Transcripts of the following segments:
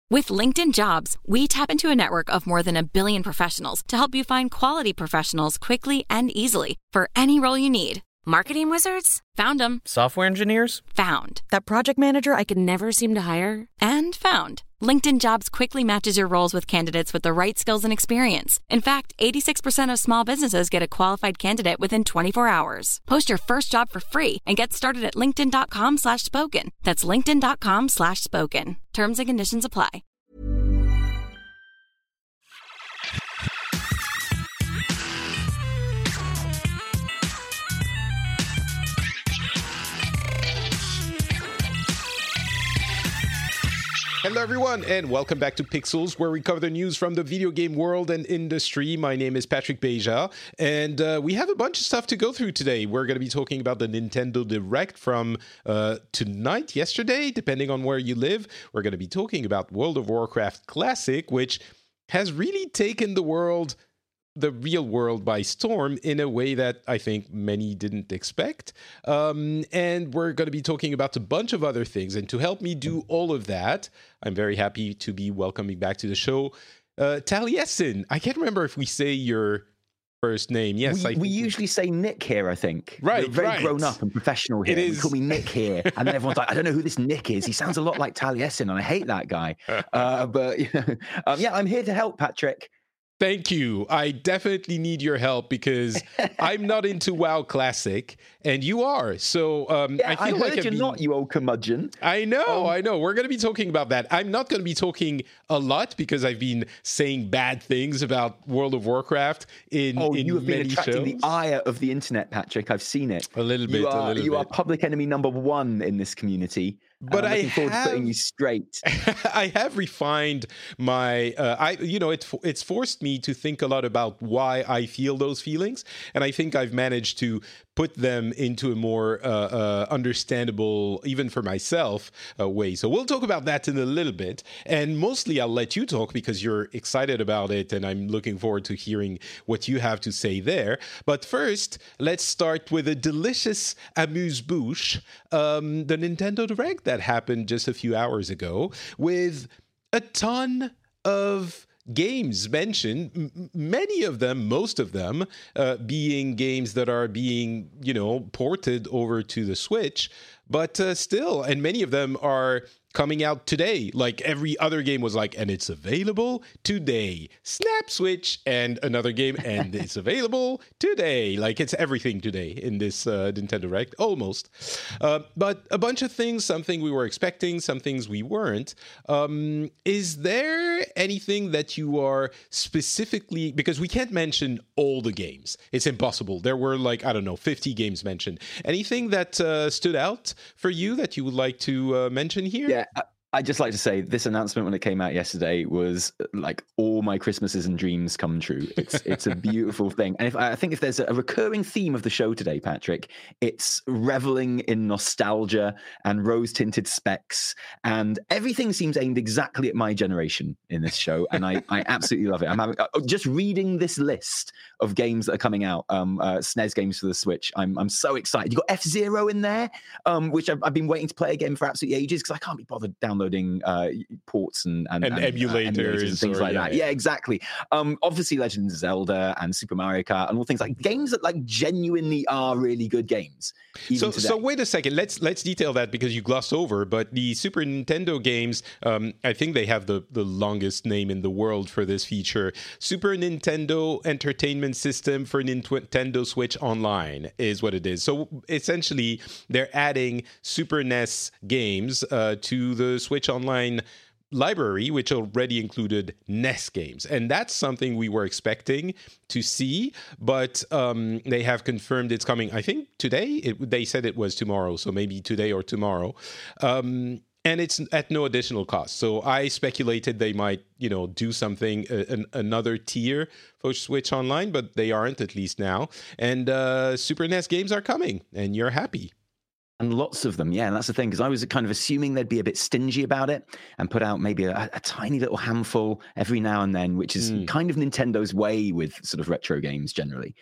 With LinkedIn Jobs, we tap into a network of more than 1 billion professionals to help you find quality professionals quickly and easily for any role you need. Marketing wizards? Found them. Software engineers? Found. That project manager I could never seem to hire? And found. LinkedIn Jobs quickly matches your roles with candidates with the right skills and experience. In fact, 86% of small businesses get a qualified candidate within 24 hours. Post your first job for free and get started at linkedin.com/spoken. That's linkedin.com/spoken. Terms and conditions apply. Hello everyone, and welcome back to Pixels, where we cover the news from the video game world and industry. My name is Patrick Beja, and we have a bunch of stuff to go through today. We're going to be talking about the Nintendo Direct from yesterday, depending on where you live. We're going to be talking about World of Warcraft Classic, which has really taken the real world by storm in a way that I think many didn't expect. And we're going to be talking about a bunch of other things. And to help me do all of that, I'm very happy to be welcoming back to the show Taliesin. I can't remember if we say your first name. Yes, we usually say Nick here, I think. Right, You're very grown up and professional here. You call me Nick here. And then everyone's like, I don't know who this Nick is. He sounds a lot like Taliesin, and I hate that guy. I'm here to help, Patrick. Thank you. I definitely need your help because I'm not into WoW Classic, and you are. So I feel like you're not, you old curmudgeon. I know. We're going to be talking about that. I'm not going to be talking a lot because I've been saying bad things about World of Warcraft in you have been attracting shows. The ire of the internet, Patrick. I've seen it. A little bit. You are public enemy number one in this community. But I'm looking forward to putting you straight. I have refined my. It's forced me to think a lot about why I feel those feelings, and I think I've managed to put them into a more understandable, even for myself, way. So we'll talk about that in a little bit, and mostly I'll let you talk because you're excited about it, and I'm looking forward to hearing what you have to say there. But first, let's start with a delicious amuse-bouche, the Nintendo Direct that happened just a few hours ago, with a ton of games mentioned, many of them, most of them, being games that are being, ported over to the Switch, but still, and many of them are coming out today. Like every other game was like, and it's available today. Snap Switch and another game, and it's available today. Like it's everything today in this Nintendo Direct, almost. But a bunch of things, something we were expecting, some things we weren't. Is there anything that you are specifically, because we can't mention all the games. It's impossible. There were 50 games mentioned. Anything that stood out for you that you would like to mention here? Yeah, I'd just like to say this announcement when it came out yesterday was like all my Christmases and dreams come true. It's a beautiful thing. And I think if there's a recurring theme of the show today, Patrick, it's reveling in nostalgia and rose-tinted specs, and everything seems aimed exactly at my generation in this show, and I absolutely love it. I'm having just reading this list of games that are coming out, SNES games for the Switch. I'm so excited. You got F-Zero in there, which I've been waiting to play again for absolutely ages because I can't be bothered downloading ports and emulators and things like that. Yeah, exactly. Obviously, Legend of Zelda and Super Mario Kart and all things like games that genuinely are really good games. So wait a second. Let's detail that because you glossed over. But the Super Nintendo games, I think they have the longest name in the world for this feature. Super Nintendo Entertainment System for Nintendo Switch Online is what it is. So essentially, they're adding Super NES games to the Switch Online library, which already included NES games. And that's something we were expecting to see, but they have confirmed it's coming, I think, today. They said it was tomorrow, so maybe today or tomorrow. And it's at no additional cost. So I speculated they might, do something, another tier for Switch Online, but they aren't, at least now. And Super NES games are coming, and you're happy. And lots of them, yeah. And that's the thing, because I was kind of assuming they'd be a bit stingy about it and put out maybe a tiny little handful every now and then, which is kind of Nintendo's way with sort of retro games generally.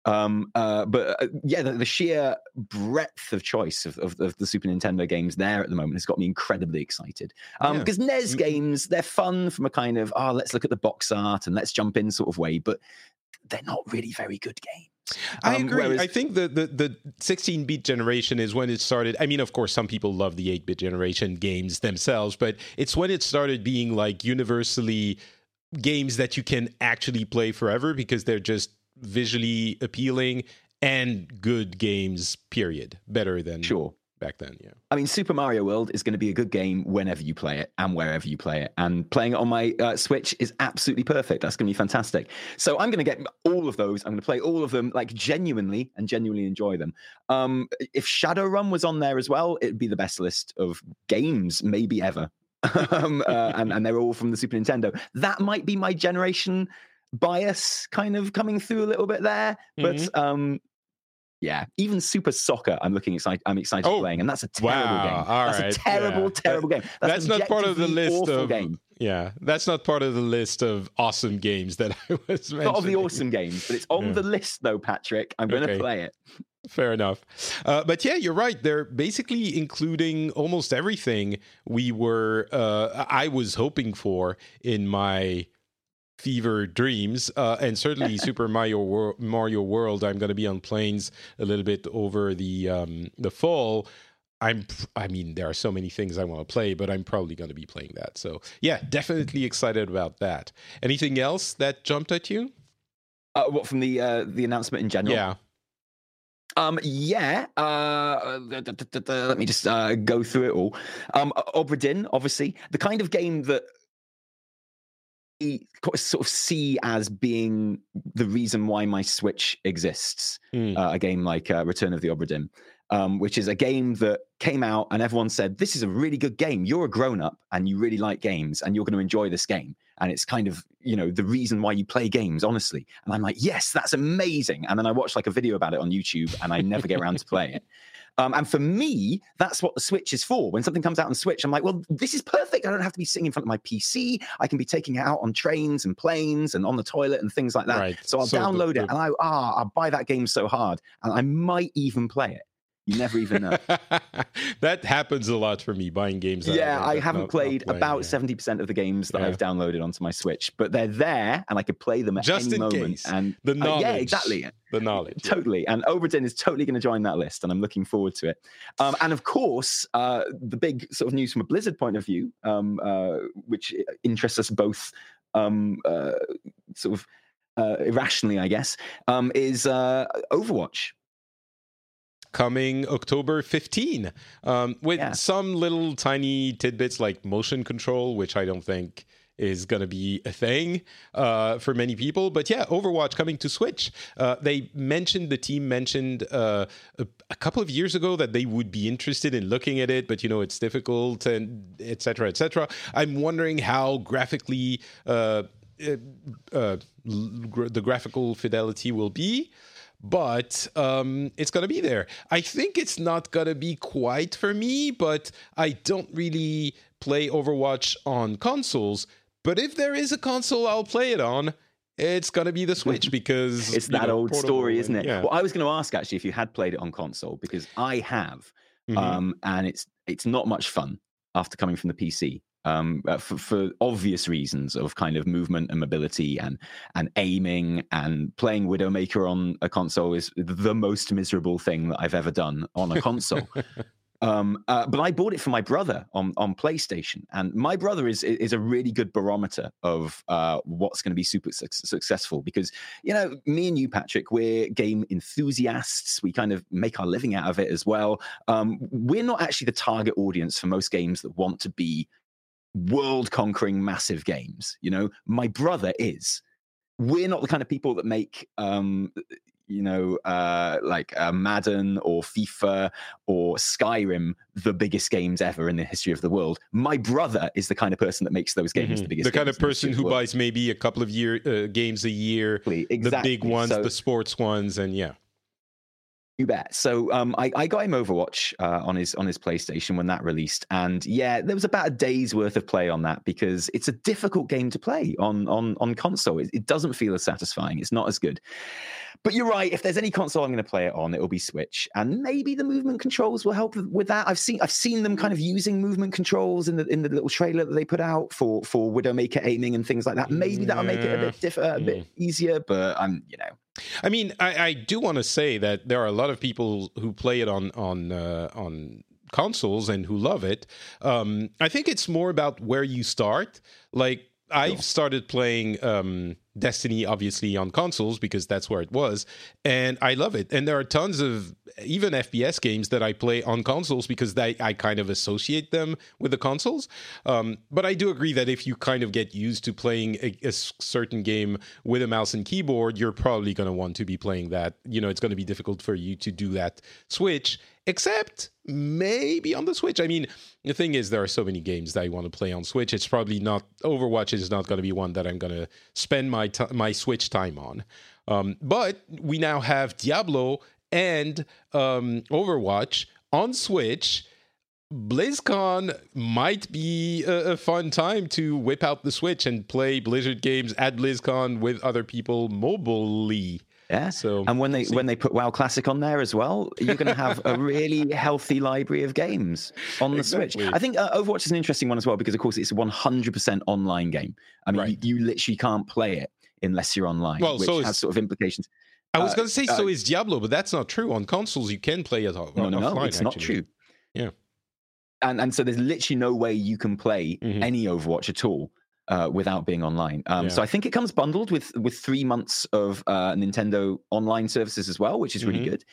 Yeah, the sheer breadth of choice of the Super Nintendo games there at the moment has got me incredibly excited. Because NES games, they're fun from a kind of, let's look at the box art and let's jump in sort of way, but they're not really very good games. I agree. I think the 16-bit generation is when it started. I mean, of course, some people love the 8-bit generation games themselves, but it's when it started being like universally games that you can actually play forever because they're just visually appealing and good games, period. Better than back then, yeah. I mean, Super Mario World is going to be a good game whenever you play it and wherever you play it. And playing it on my Switch is absolutely perfect. That's going to be fantastic. So I'm going to get all of those. I'm going to play all of them, like genuinely enjoy them. If Shadowrun was on there as well, it'd be the best list of games maybe ever. And they're all from the Super Nintendo. That might be my generation bias kind of coming through a little bit there. But yeah, even Super Soccer, I'm excited playing, and that's a terrible game. That's a terrible game. That's not part of the list of game. Yeah, that's not part of the list of awesome games that I was mentioning. Not of the awesome games, but it's on the list though, Patrick. I'm going to play it. Fair enough. But yeah, you're right. They're basically including almost everything I was hoping for in my fever dreams, and certainly Super Mario World. I'm going to be on planes a little bit over the fall. I mean, there are so many things I want to play, but I'm probably going to be playing that. So yeah, definitely excited about that. Anything else that jumped at you? What from the announcement in general? Yeah. Let me just go through it all. Obra Dinn, obviously, the kind of game that sort of see as being the reason why my Switch exists. A game like Return of the Obra Dinn, which is a game that came out and everyone said, this is a really good game. You're a grown-up and you really like games and you're going to enjoy this game. And it's kind of, the reason why you play games, honestly. And I'm like, yes, that's amazing. And then I watched like a video about it on YouTube and I never get around to playing it. And for me, that's what the Switch is for. When something comes out on Switch, I'm like, well, this is perfect. I don't have to be sitting in front of my PC. I can be taking it out on trains and planes and on the toilet and things like that. Right. So I'll download it and I'll buy that game so hard. And I might even play it. You never even know. That happens a lot for me, buying games. I haven't played about 70% of the games that I've downloaded onto my Switch, but they're there and I could play them at any moment. Case. And the knowledge. Yeah, exactly. The knowledge. Totally. And Obra Dinn is totally going to join that list, and I'm looking forward to it. And of course, the big sort of news from a Blizzard point of view, which interests us both irrationally, I guess, is Overwatch. Coming October 15, with some little tiny tidbits like motion control, which I don't think is going to be a thing for many people. But yeah, Overwatch coming to Switch. The team mentioned a couple of years ago that they would be interested in looking at it, but it's difficult and et cetera, et cetera. I'm wondering how graphically the graphical fidelity will be. But it's going to be there. I think it's not going to be quite for me, but I don't really play Overwatch on consoles. But if there is a console I'll play it on, it's going to be the Switch because... it's that old story, isn't it? Yeah. Well, I was going to ask, actually, if you had played it on console, because I have. And it's not much fun after coming from the PC. For obvious reasons of kind of movement and mobility and aiming, and playing Widowmaker on a console is the most miserable thing that I've ever done on a console. But I bought it for my brother on PlayStation, and my brother is a really good barometer of what's going to be super successful, because me and you, Patrick, we're game enthusiasts. We kind of make our living out of it as well. We're not actually the target audience for most games that want to be world-conquering massive games. My brother is. We're not the kind of people that make like Madden or FIFA or Skyrim the biggest games ever in the history of the world. My brother is the kind of person that makes those games the biggest the kind games of person who buys maybe a couple of games a year, exactly. The big ones, the sports ones, and You bet. So I got him Overwatch on his PlayStation when that released, and yeah, there was about a day's worth of play on that because it's a difficult game to play on console. It doesn't feel as satisfying. It's not as good. But you're right. If there's any console I'm going to play it on, it will be Switch, and maybe the movement controls will help with that. I've seen them kind of using movement controls in the little trailer that they put out for Widowmaker aiming and things like that. Maybe that'll make it a bit easier. But I mean, I do want to say that there are a lot of people who play it on consoles and who love it. I think it's more about where you start. Like, I've started playing Destiny, obviously, on consoles because that's where it was, and I love it. And there are tons of even FPS games that I play on consoles because I kind of associate them with the consoles. But I do agree that if you kind of get used to playing a certain game with a mouse and keyboard, you're probably going to want to be playing that. It's going to be difficult for you to do that switch, except maybe on the Switch. I mean, the thing is, there are so many games that I want to play on Switch. It's probably not, Overwatch is not going to be one that I'm going to spend my Switch time on. But we now have Diablo and Overwatch on Switch. BlizzCon might be a fun time to whip out the Switch and play Blizzard games at BlizzCon with other people mobilely. Yeah. So, and when they put WoW Classic on there as well, you're going to have a really healthy library of games on the Switch. I think Overwatch is an interesting one as well because, of course, it's a 100% online game. I mean, you literally can't play it unless you're online, which has sort of implications. I was going to say so is Diablo, but that's not true. On consoles, you can play it offline. No, it's not true. Yeah. And so there's literally no way you can play any Overwatch at all without being online. So I think it comes bundled with 3 months of Nintendo online services as well, which is really good.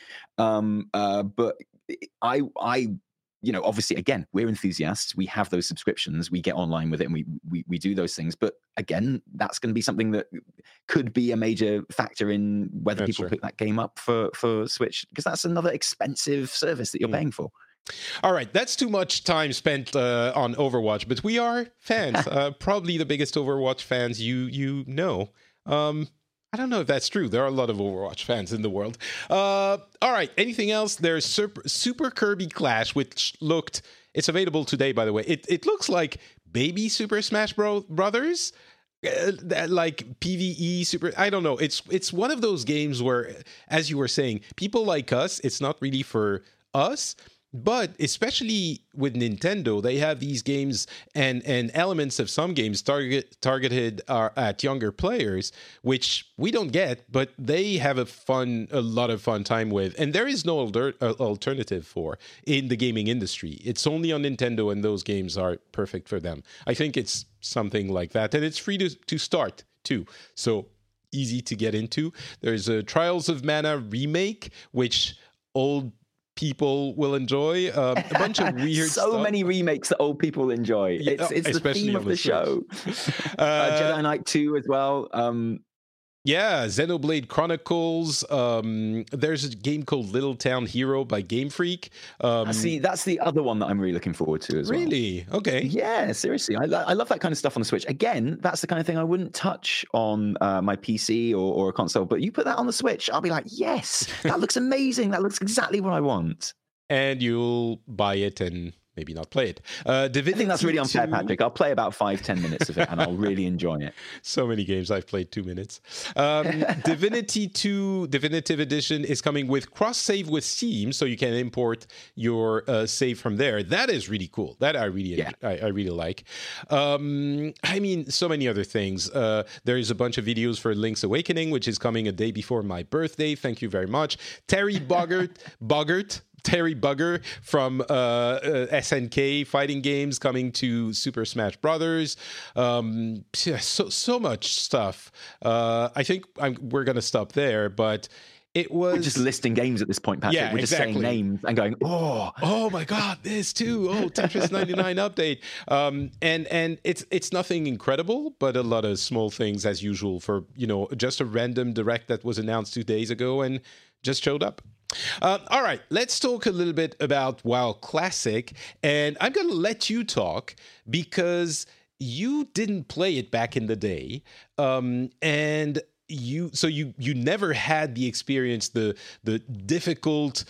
But I obviously, again, we're enthusiasts. We have those subscriptions. We get online with it, and we do those things. But again, that's going to be something that could be a major factor in whether people pick that game up for Switch, because that's another expensive service that you're paying for. All right, that's too much time spent on Overwatch, but we are fans. Probably the biggest Overwatch fans you know. I don't know if that's true. There are a lot of Overwatch fans in the world. All right, anything else? There's Super Kirby Clash, which it's available today, by the way. It looks like baby Super Smash Brothers. Like PvE super, I don't know. It's one of those games where, as you were saying, people like us, it's not really for us. But especially with Nintendo, they have these games and elements of some games targeted at younger players, which we don't get, but they have a lot of fun time with. And there is no alternative for in the gaming industry. It's only on Nintendo, and those games are perfect for them. I think it's something like that. And it's free to start, too. So easy to get into. There's a Trials of Mana remake, which old people will enjoy. A bunch of weird stuff. Many remakes that old people enjoy. It's the theme of the show. Jedi Knight 2 as well. Yeah, Xenoblade Chronicles. There's a game called Little Town Hero by Game Freak. See, that's the other one that I'm really looking forward to as well. Really? Okay. Yeah, seriously. I love that kind of stuff on the Switch. Again, that's the kind of thing I wouldn't touch on my PC or a console. But you put that on the Switch, I'll be like, yes, that looks amazing. That looks exactly what I want. And you'll buy it and maybe not play it. I think that's really unfair, Patrick. I'll play about 5-10 minutes of it and I'll really enjoy it. So many games I've played 2 minutes. Divinity 2 Definitive Edition is coming with cross-save with Steam, so you can import your save from there. That is really cool. That I really like. I mean, so many other things. There is a bunch of videos for Link's Awakening, which is coming a day before my birthday. Thank you very much. Terry Bugger from SNK Fighting Games coming to Super Smash Brothers. So much stuff. I think we're going to stop there, but we're just listing games at this point, Patrick. Yeah, we're just saying names and going, oh my God, this too. Oh, Tetris 99 update. And it's nothing incredible, but a lot of small things as usual for, just a random direct that was announced 2 days ago and just showed up. All right, let's talk a little bit about WoW Classic, and I'm going to let you talk because you didn't play it back in the day, and you never had the experience, the difficult,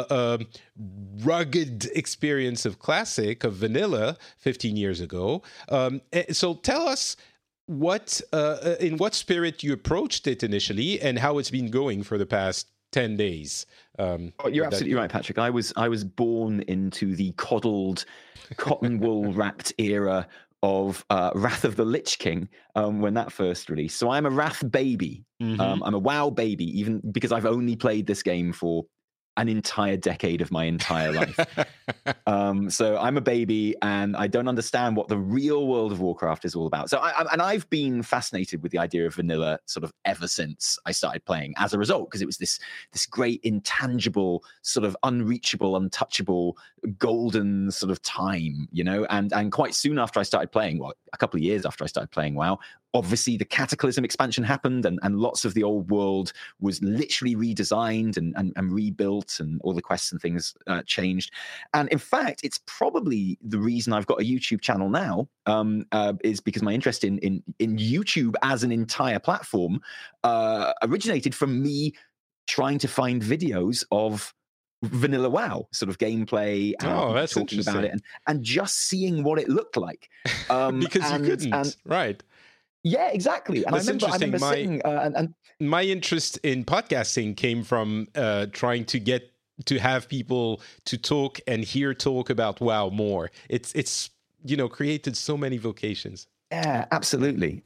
rugged experience of classic, of vanilla 15 years ago. So tell us in what spirit you approached it initially and how it's been going for the past 10 days. You're absolutely right, Patrick. I was born into the coddled, cotton wool wrapped era of Wrath of the Lich King when that first released. So I'm a Wrath baby. I'm a WoW baby, even because I've only played this game for an entire decade of my entire life. So I'm a baby and I don't understand what the real World of Warcraft is all about. So I've been fascinated with the idea of vanilla sort of ever since I started playing as a result, because it was this great intangible, sort of unreachable, untouchable, golden sort of time, you know, and quite soon after I started playing, well, a couple of years after I started playing WoW, obviously the Cataclysm expansion happened and lots of the old world was literally redesigned and rebuilt, and all the quests and things changed. And in fact, it's probably the reason I've got a YouTube channel now, is because my interest in YouTube as an entire platform originated from me trying to find videos of vanilla WoW sort of gameplay and that's talking about it and just seeing what it looked like. Because you couldn't, right? Yeah, exactly. And That's I remember sitting and my interest in podcasting came from trying to have people to talk and hear talk about WoW more. It's created so many vocations. Yeah, absolutely.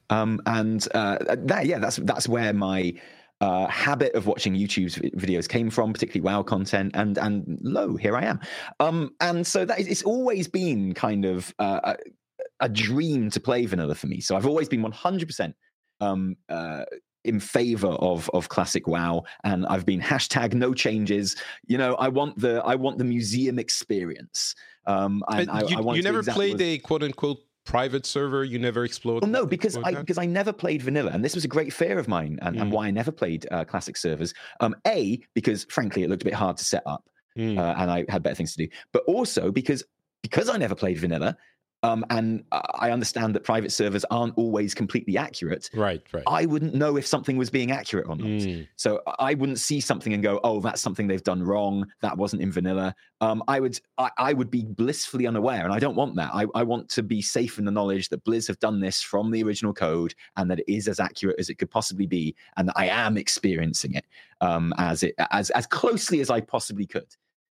That's where my habit of watching YouTube's videos came from, particularly WoW content, and lo, here I am. And so it's always been kind of a dream to play vanilla for me. So I've always been 100% in favor of classic WoW, and I've been #no changes. You know, I want the museum experience. You never played a quote unquote private server? You never explored? Well, no, because I never played vanilla, and this was a great fear of mine, and why I never played classic servers. Because frankly, it looked a bit hard to set up, and I had better things to do. But also because I never played vanilla. And I understand that private servers aren't always completely accurate. Right. I wouldn't know if something was being accurate or not. So I wouldn't see something and go, "Oh, that's something they've done wrong. That wasn't in vanilla." I would be blissfully unaware, and I don't want that. I want to be safe in the knowledge that Blizz have done this from the original code, and that it is as accurate as it could possibly be, and that I am experiencing it as closely as I possibly could.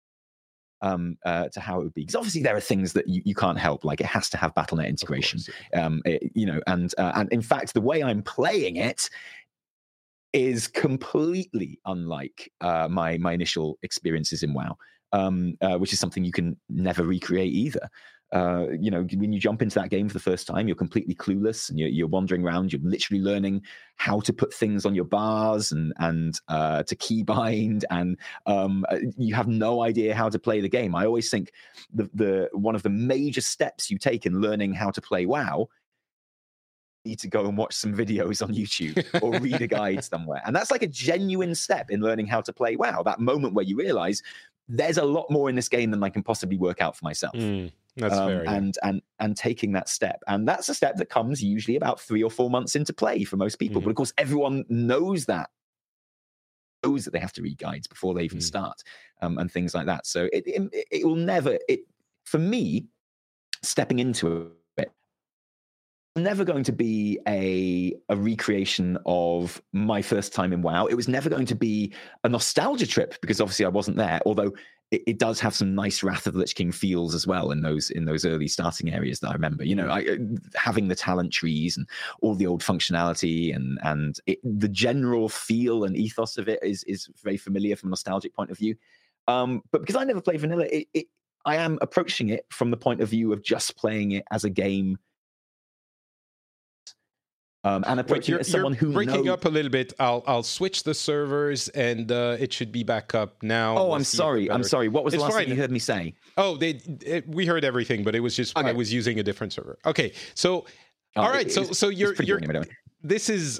To how it would be, because obviously there are things that you can't help, like it has to have Battle.net integration, and in fact the way I'm playing it is completely unlike my initial experiences in WoW, which is something you can never recreate either. When you jump into that game for the first time, you're completely clueless, and you're wandering around. You're literally learning how to put things on your bars and to keybind, and you have no idea how to play the game. I always think the one of the major steps you take in learning how to play WoW, you need to go and watch some videos on YouTube or read a guide somewhere, and that's like a genuine step in learning how to play WoW. That moment where you realize there's a lot more in this game than I can possibly work out for myself. That's fair, yeah. And taking that step, and that's a step that comes usually about 3 or 4 months into play for most people. But of course, everyone knows that they have to read guides before they even start, and things like that. So it will never. For me, stepping into it, never going to be a recreation of my first time in WoW. It was never going to be a nostalgia trip, because obviously I wasn't there. Although it does have some nice Wrath of the Lich King feels as well in those early starting areas that I remember. You know, having the talent trees and all the old functionality and the general feel and ethos of it is very familiar from a nostalgic point of view. But because I never played vanilla, I am approaching it from the point of view of just playing it as a game. And approaching it as someone who breaking up a little bit. I'll switch the servers, and it should be back up now. Oh, I'm sorry. What was the last thing you heard me say? Oh, we heard everything, but it was just I was using a different server. Okay, so all right, so you're this is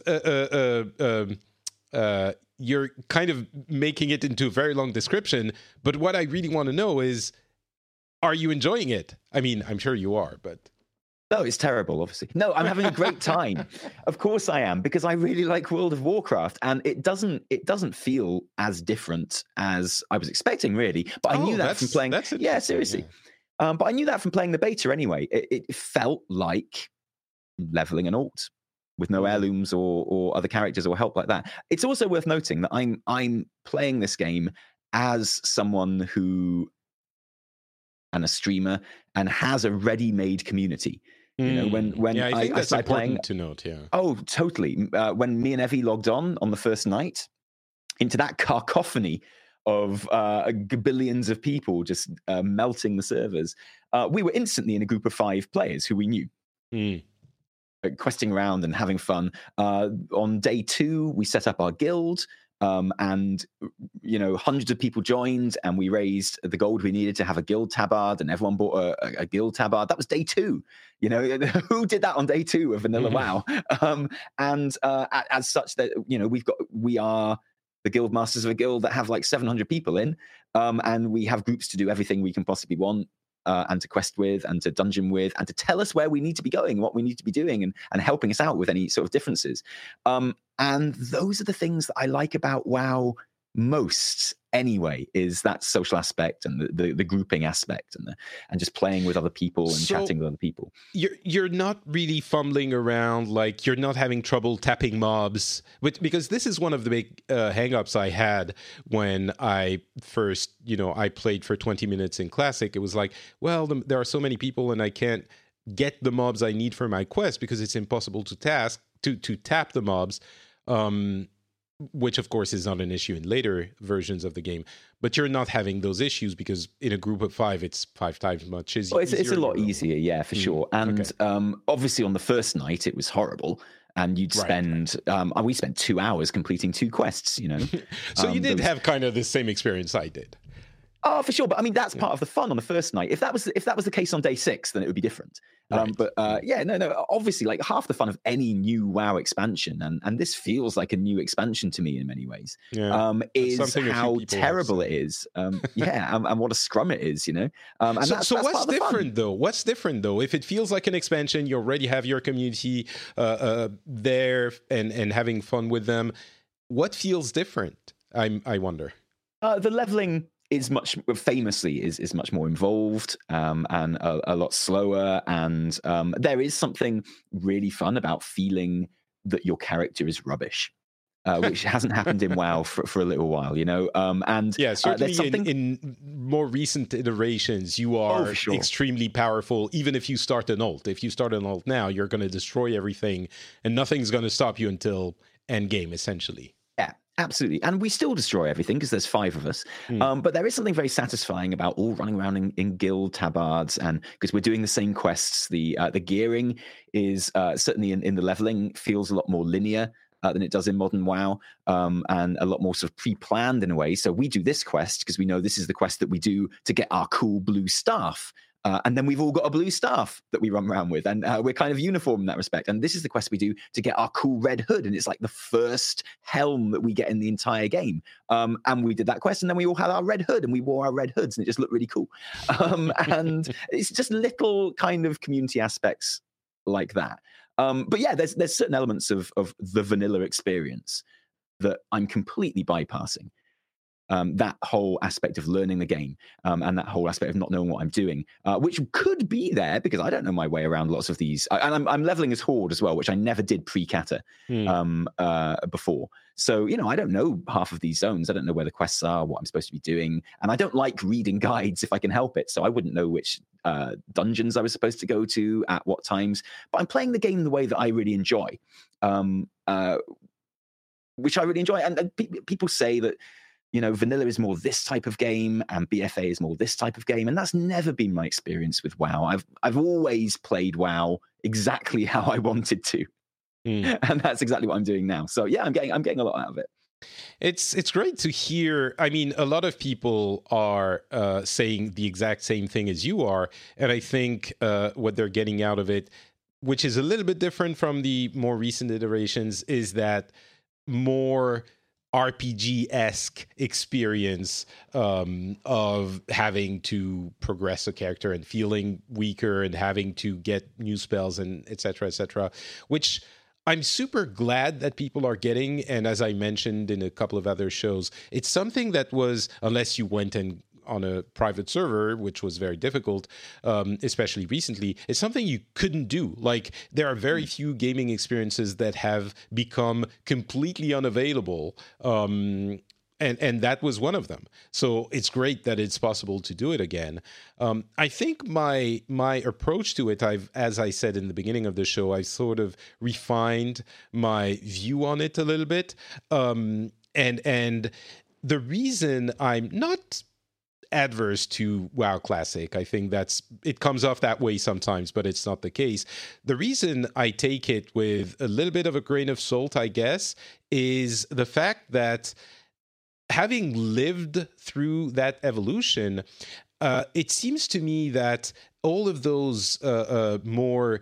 you're kind of making it into a very long description. But what I really want to know is, are you enjoying it? I mean, I'm sure you are, but No, it's terrible, obviously. No, I'm having a great time. Of course I am, because I really like World of Warcraft, and it doesn't feel as different as I was expecting, really. But I knew that from playing. Yeah, seriously. Yeah. But I knew that from playing the beta anyway. It felt like leveling an alt with no heirlooms or other characters or help like that. It's also worth noting that I'm playing this game as someone who and a streamer and has a ready-made community. You know, when I think that's started important playing, to note. Yeah. Oh, totally. When me and Evie logged on the first night into that cacophony of billions of people just melting the servers, we were instantly in a group of 5 players who we knew, questing around and having fun. On day 2, we set up our guild. And, you know, hundreds of people joined, and we raised the gold we needed to have a guild tabard, and everyone bought a guild tabard. That was day 2. You know, who did that on day 2 of Vanilla WoW? And as such, that, you know, we are the guild masters of a guild that have like 700 people in, and we have groups to do everything we can possibly want. And to quest with, and to dungeon with, and to tell us where we need to be going, what we need to be doing, and helping us out with any sort of differences. And those are the things that I like about WoW most, anyway, is that social aspect and the grouping aspect and just playing with other people and chatting with other people. You're not really fumbling around, like you're not having trouble tapping mobs, because this is one of the big hang-ups I had when I first, I played for 20 minutes in Classic. It was like, well, there are so many people and I can't get the mobs I need for my quest because it's impossible to tap the mobs. Which of course is not an issue in later versions of the game, but you're not having those issues because in a group of 5, it's 5 times much easier. Well, it's a lot easier, yeah, for sure. And obviously on the first night it was horrible, and you'd spend we spent 2 hours completing 2 quests. So you did have kind of the same experience I did. Oh, for sure. But I mean, that's part of the fun on the first night. If that was the case on day 6, then it would be different. But no. Obviously, like half the fun of any new WoW expansion, and this feels like a new expansion to me in many ways, is how terrible it is. And what a scrum it is, And so what's different though? What's different though? If it feels like an expansion, you already have your community there and having fun with them. What feels different? I wonder. The leveling is much more involved and a lot slower, and there is something really fun about feeling that your character is rubbish, which hasn't happened in WoW for a little while, and certainly in more recent iterations you are extremely powerful, even if you start an ult. If you start an ult now, you're going to destroy everything and nothing's going to stop you until endgame, essentially. Absolutely. And we still destroy everything because there's 5 of us. But there is something very satisfying about all running around in guild tabards, and because we're doing the same quests. The gearing is certainly in the leveling feels a lot more linear than it does in modern WoW, and a lot more sort of pre-planned in a way. So we do this quest because we know this is the quest that we do to get our cool blue staff. And then we've all got a blue staff that we run around with, and we're kind of uniform in that respect. And this is the quest we do to get our cool red hood, and it's like the first helm that we get in the entire game. And we did that quest, and then we all had our red hood, and we wore our red hoods, and it just looked really cool. And it's just little kind of community aspects like that. But yeah, there's certain elements of the vanilla experience that I'm completely bypassing. That whole aspect of learning the game, and that whole aspect of not knowing what I'm doing, which could be there because I don't know my way around lots of these. And I'm leveling as Horde as well, which I never did pre-Kata before. So, I don't know half of these zones. I don't know where the quests are, what I'm supposed to be doing. And I don't like reading guides if I can help it. So I wouldn't know which dungeons I was supposed to go to at what times. But I'm playing the game the way that I really enjoy, which I really enjoy. And people say that, vanilla is more this type of game and BFA is more this type of game. And that's never been my experience with WoW. I've always played WoW exactly how I wanted to. And that's exactly what I'm doing now. So yeah, I'm getting a lot out of it. It's great to hear. I mean, a lot of people are saying the exact same thing as you are. And I think what they're getting out of it, which is a little bit different from the more recent iterations, is that more RPG-esque experience of having to progress a character and feeling weaker and having to get new spells and et cetera, which I'm super glad that people are getting. And as I mentioned in a couple of other shows, it's something that was, unless you went and on a private server, which was very difficult, especially recently, it's something you couldn't do. Like, there are very few gaming experiences that have become completely unavailable. And that was one of them. So it's great that it's possible to do it again. I think my approach to it, as I said in the beginning of the show, I sort of refined my view on it a little bit. And the reason I'm not adverse to WoW Classic, I think it comes off that way sometimes, but it's not the case. The reason I take it with a little bit of a grain of salt, I guess, is the fact that having lived through that evolution, it seems to me that all of those more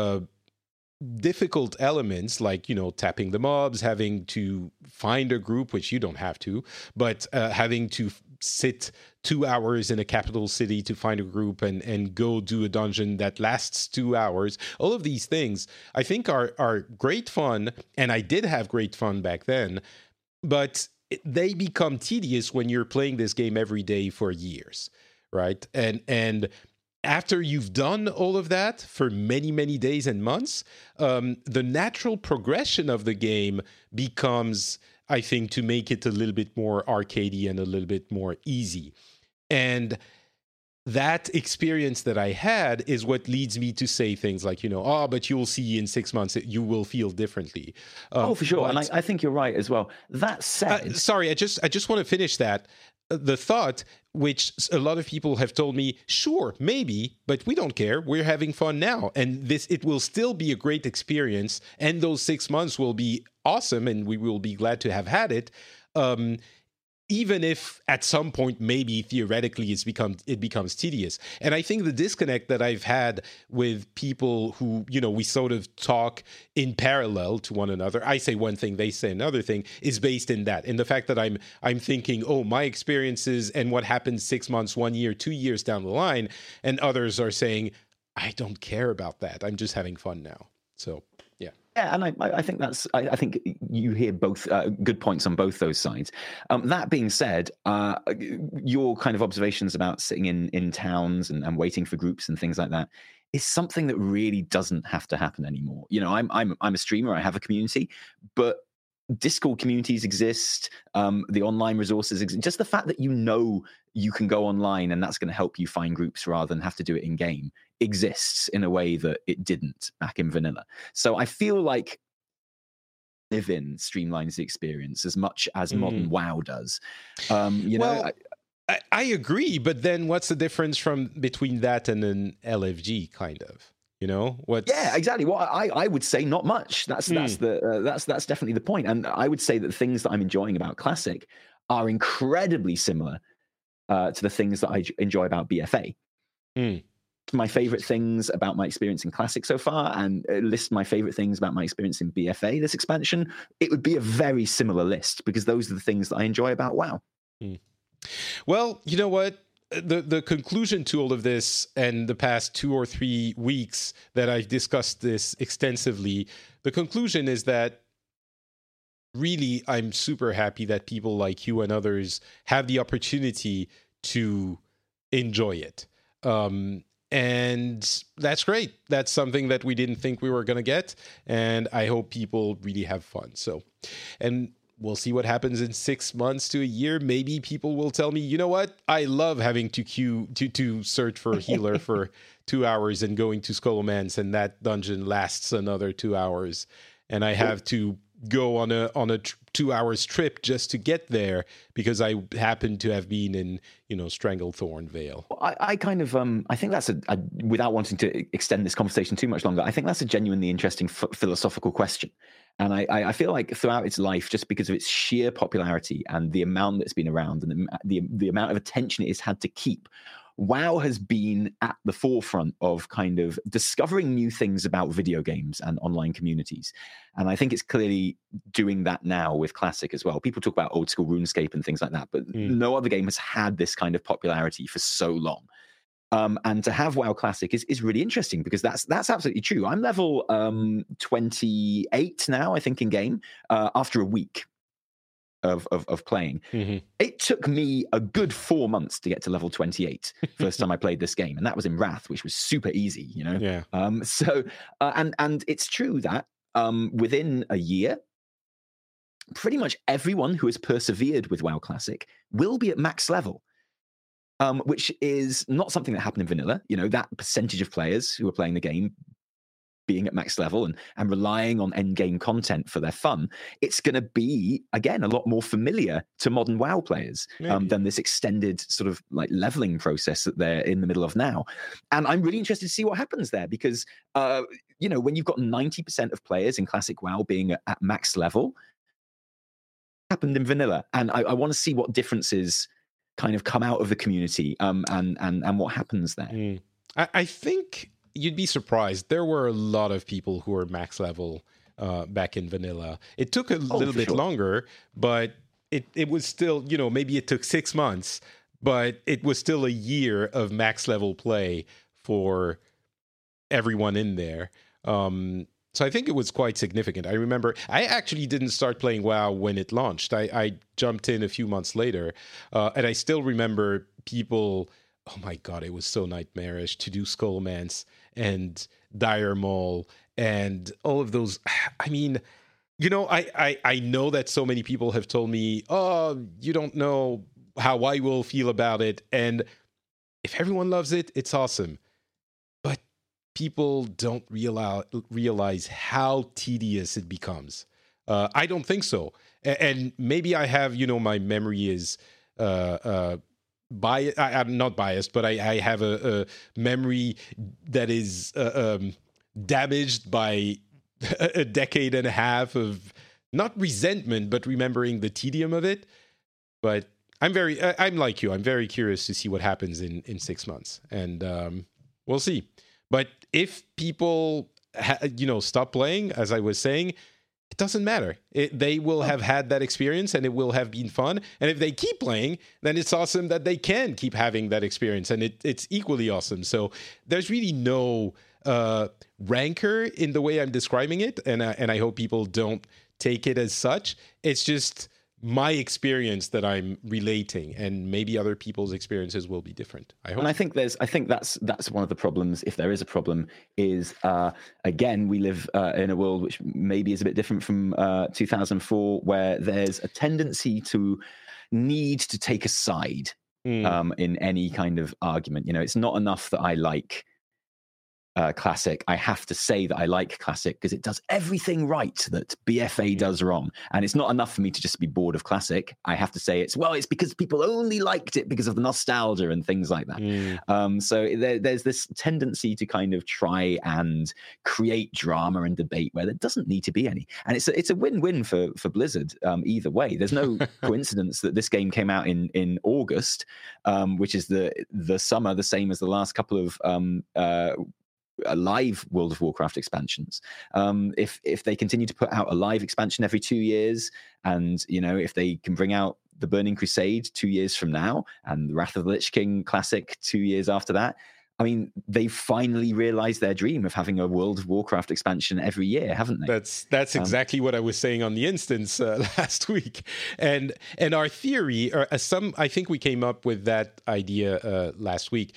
difficult elements, like, tapping the mobs, having to find a group, which you don't have to, but having to sit 2 hours in a capital city to find a group and go do a dungeon that lasts 2 hours. All of these things I think are great fun, and I did have great fun back then, but they become tedious when you're playing this game every day for years, right? And after you've done all of that for many, many days and months, the natural progression of the game becomes, I think, to make it a little bit more arcadey and a little bit more easy. And that experience that I had is what leads me to say things like, but you'll see in 6 months, you will feel differently. For sure. And I think you're right as well. That said... sorry, I just want to finish that. The thought, which a lot of people have told me, sure, maybe, but we don't care. We're having fun now. And it will still be a great experience. And those 6 months will be awesome. And we will be glad to have had it. Even if at some point, maybe theoretically it becomes tedious. And I think the disconnect that I've had with people who, we sort of talk in parallel to one another, I say one thing, they say another thing, is based in the fact that I'm thinking, my experiences and what happens 6 months, 1 year, 2 years down the line, and others are saying, I don't care about that. I'm just having fun now. So, yeah. Yeah, and I think I think you hear both good points on both those sides. That being said, your kind of observations about sitting in towns and waiting for groups and things like that is something that really doesn't have to happen anymore. I'm a streamer, I have a community, but Discord communities exist, the online resources exist. Just the fact that you can go online and that's going to help you find groups rather than have to do it in game exists in a way that it didn't back in vanilla. So I feel like Live-In streamlines the experience as much as modern WoW does. I agree, but then what's the difference between that and an LFG kind of? Yeah, exactly. Well, I would say not much. That's definitely the point. And I would say that the things that I'm enjoying about Classic are incredibly similar to the things that I enjoy about BFA. My favorite things about my experience in Classic so far, and list my favorite things about my experience in BFA this expansion, it would be a very similar list because those are the things that I enjoy about WoW. Well, you know what? The conclusion to all of this, and the past 2 or 3 weeks that I've discussed this extensively, the conclusion is that really I'm super happy that people like you and others have the opportunity to enjoy it. And that's great. That's something that we didn't think we were going to get. And I hope people really have fun. And we'll see what happens in 6 months to a year. Maybe people will tell me, you know what? I love having to search for a healer for 2 hours and going to Scholomance, and that dungeon lasts another 2 hours. And I have to go on a 2 hours trip just to get there because I happen to have been in, Stranglethorn Vale. I kind of, I think that's without wanting to extend this conversation too much longer, I think that's a genuinely interesting philosophical question. And I feel like throughout its life, just because of its sheer popularity and the amount that's been around and the amount of attention it has had to keep, WoW has been at the forefront of kind of discovering new things about video games and online communities. And I think it's clearly doing that now with Classic as well. People talk about old school RuneScape and things like that, but no other game has had this kind of popularity for so long. And to have WoW Classic is really interesting because that's absolutely true. I'm level 28 now, I think, in game after a week of playing. It took me a good 4 months to get to level 28 first time I played this game, and that was in Wrath, which was super easy, you know. And it's true that within a year, pretty much everyone who has persevered with WoW Classic will be at max level. Which is not something that happened in vanilla. You know, that percentage of players who are playing the game being at max level and relying on end game content for their fun, it's going to be, again, a lot more familiar to modern WoW players than this extended sort of like leveling process that they're in the middle of now. And I'm really interested to see what happens there because, you know, when you've got 90% of players in Classic WoW being at max level, happened in vanilla. And I want to see what differences kind of come out of the community and what happens there. I think you'd be surprised. There were a lot of people who were max level back in vanilla. It took a little bit longer, but it was still, you know, maybe it took 6 months, but it was still a year of max level play for everyone in there. So I think it was quite significant. I remember I actually didn't start playing WoW when it launched. I jumped in a few months later, and I still remember people, oh my God, it was so nightmarish to do Skullmance and Dire Maul and all of those. I mean, you know, I know that so many people have told me, oh, you don't know how I will feel about it. And if everyone loves it, it's awesome. But people don't realize how tedious it becomes. I don't think so. And maybe I have, you know, my memory is I'm not biased, but I have a memory that is damaged by a decade and a half of not resentment, but remembering the tedium of it. But I'm like you. I'm very curious to see what happens in 6 months, and we'll see. But if people, stop playing, as I was saying, it doesn't matter. They will have had that experience and it will have been fun. And if they keep playing, then it's awesome that they can keep having that experience. And it's equally awesome. So there's really no rancor in the way I'm describing it. And I hope people don't take it as such. It's just my experience that I'm relating, and maybe other people's experiences will be different. I hope. And I think that's one of the problems, if there is a problem, is again, we live in a world which maybe is a bit different from 2004, where there's a tendency to need to take a side in any kind of argument. You know, it's not enough that I like Classic. I have to say that I like Classic because it does everything right that BFA does wrong. And it's not enough for me to just be bored of Classic. I have to say it's because people only liked it because of the nostalgia and things like that. So there's this tendency to kind of try and create drama and debate where there doesn't need to be any. And it's a win-win for Blizzard either way. There's no coincidence that this game came out in August, which is the summer, the same as the last couple of live World of Warcraft expansions. If they continue to put out a live expansion every 2 years, and if they can bring out the Burning Crusade 2 years from now and the Wrath of the Lich King Classic 2 years after that, I mean, they've finally realized their dream of having a World of Warcraft expansion every year, haven't they? That's exactly what I was saying on the instance last week. And our theory, or I think we came up with that idea last week.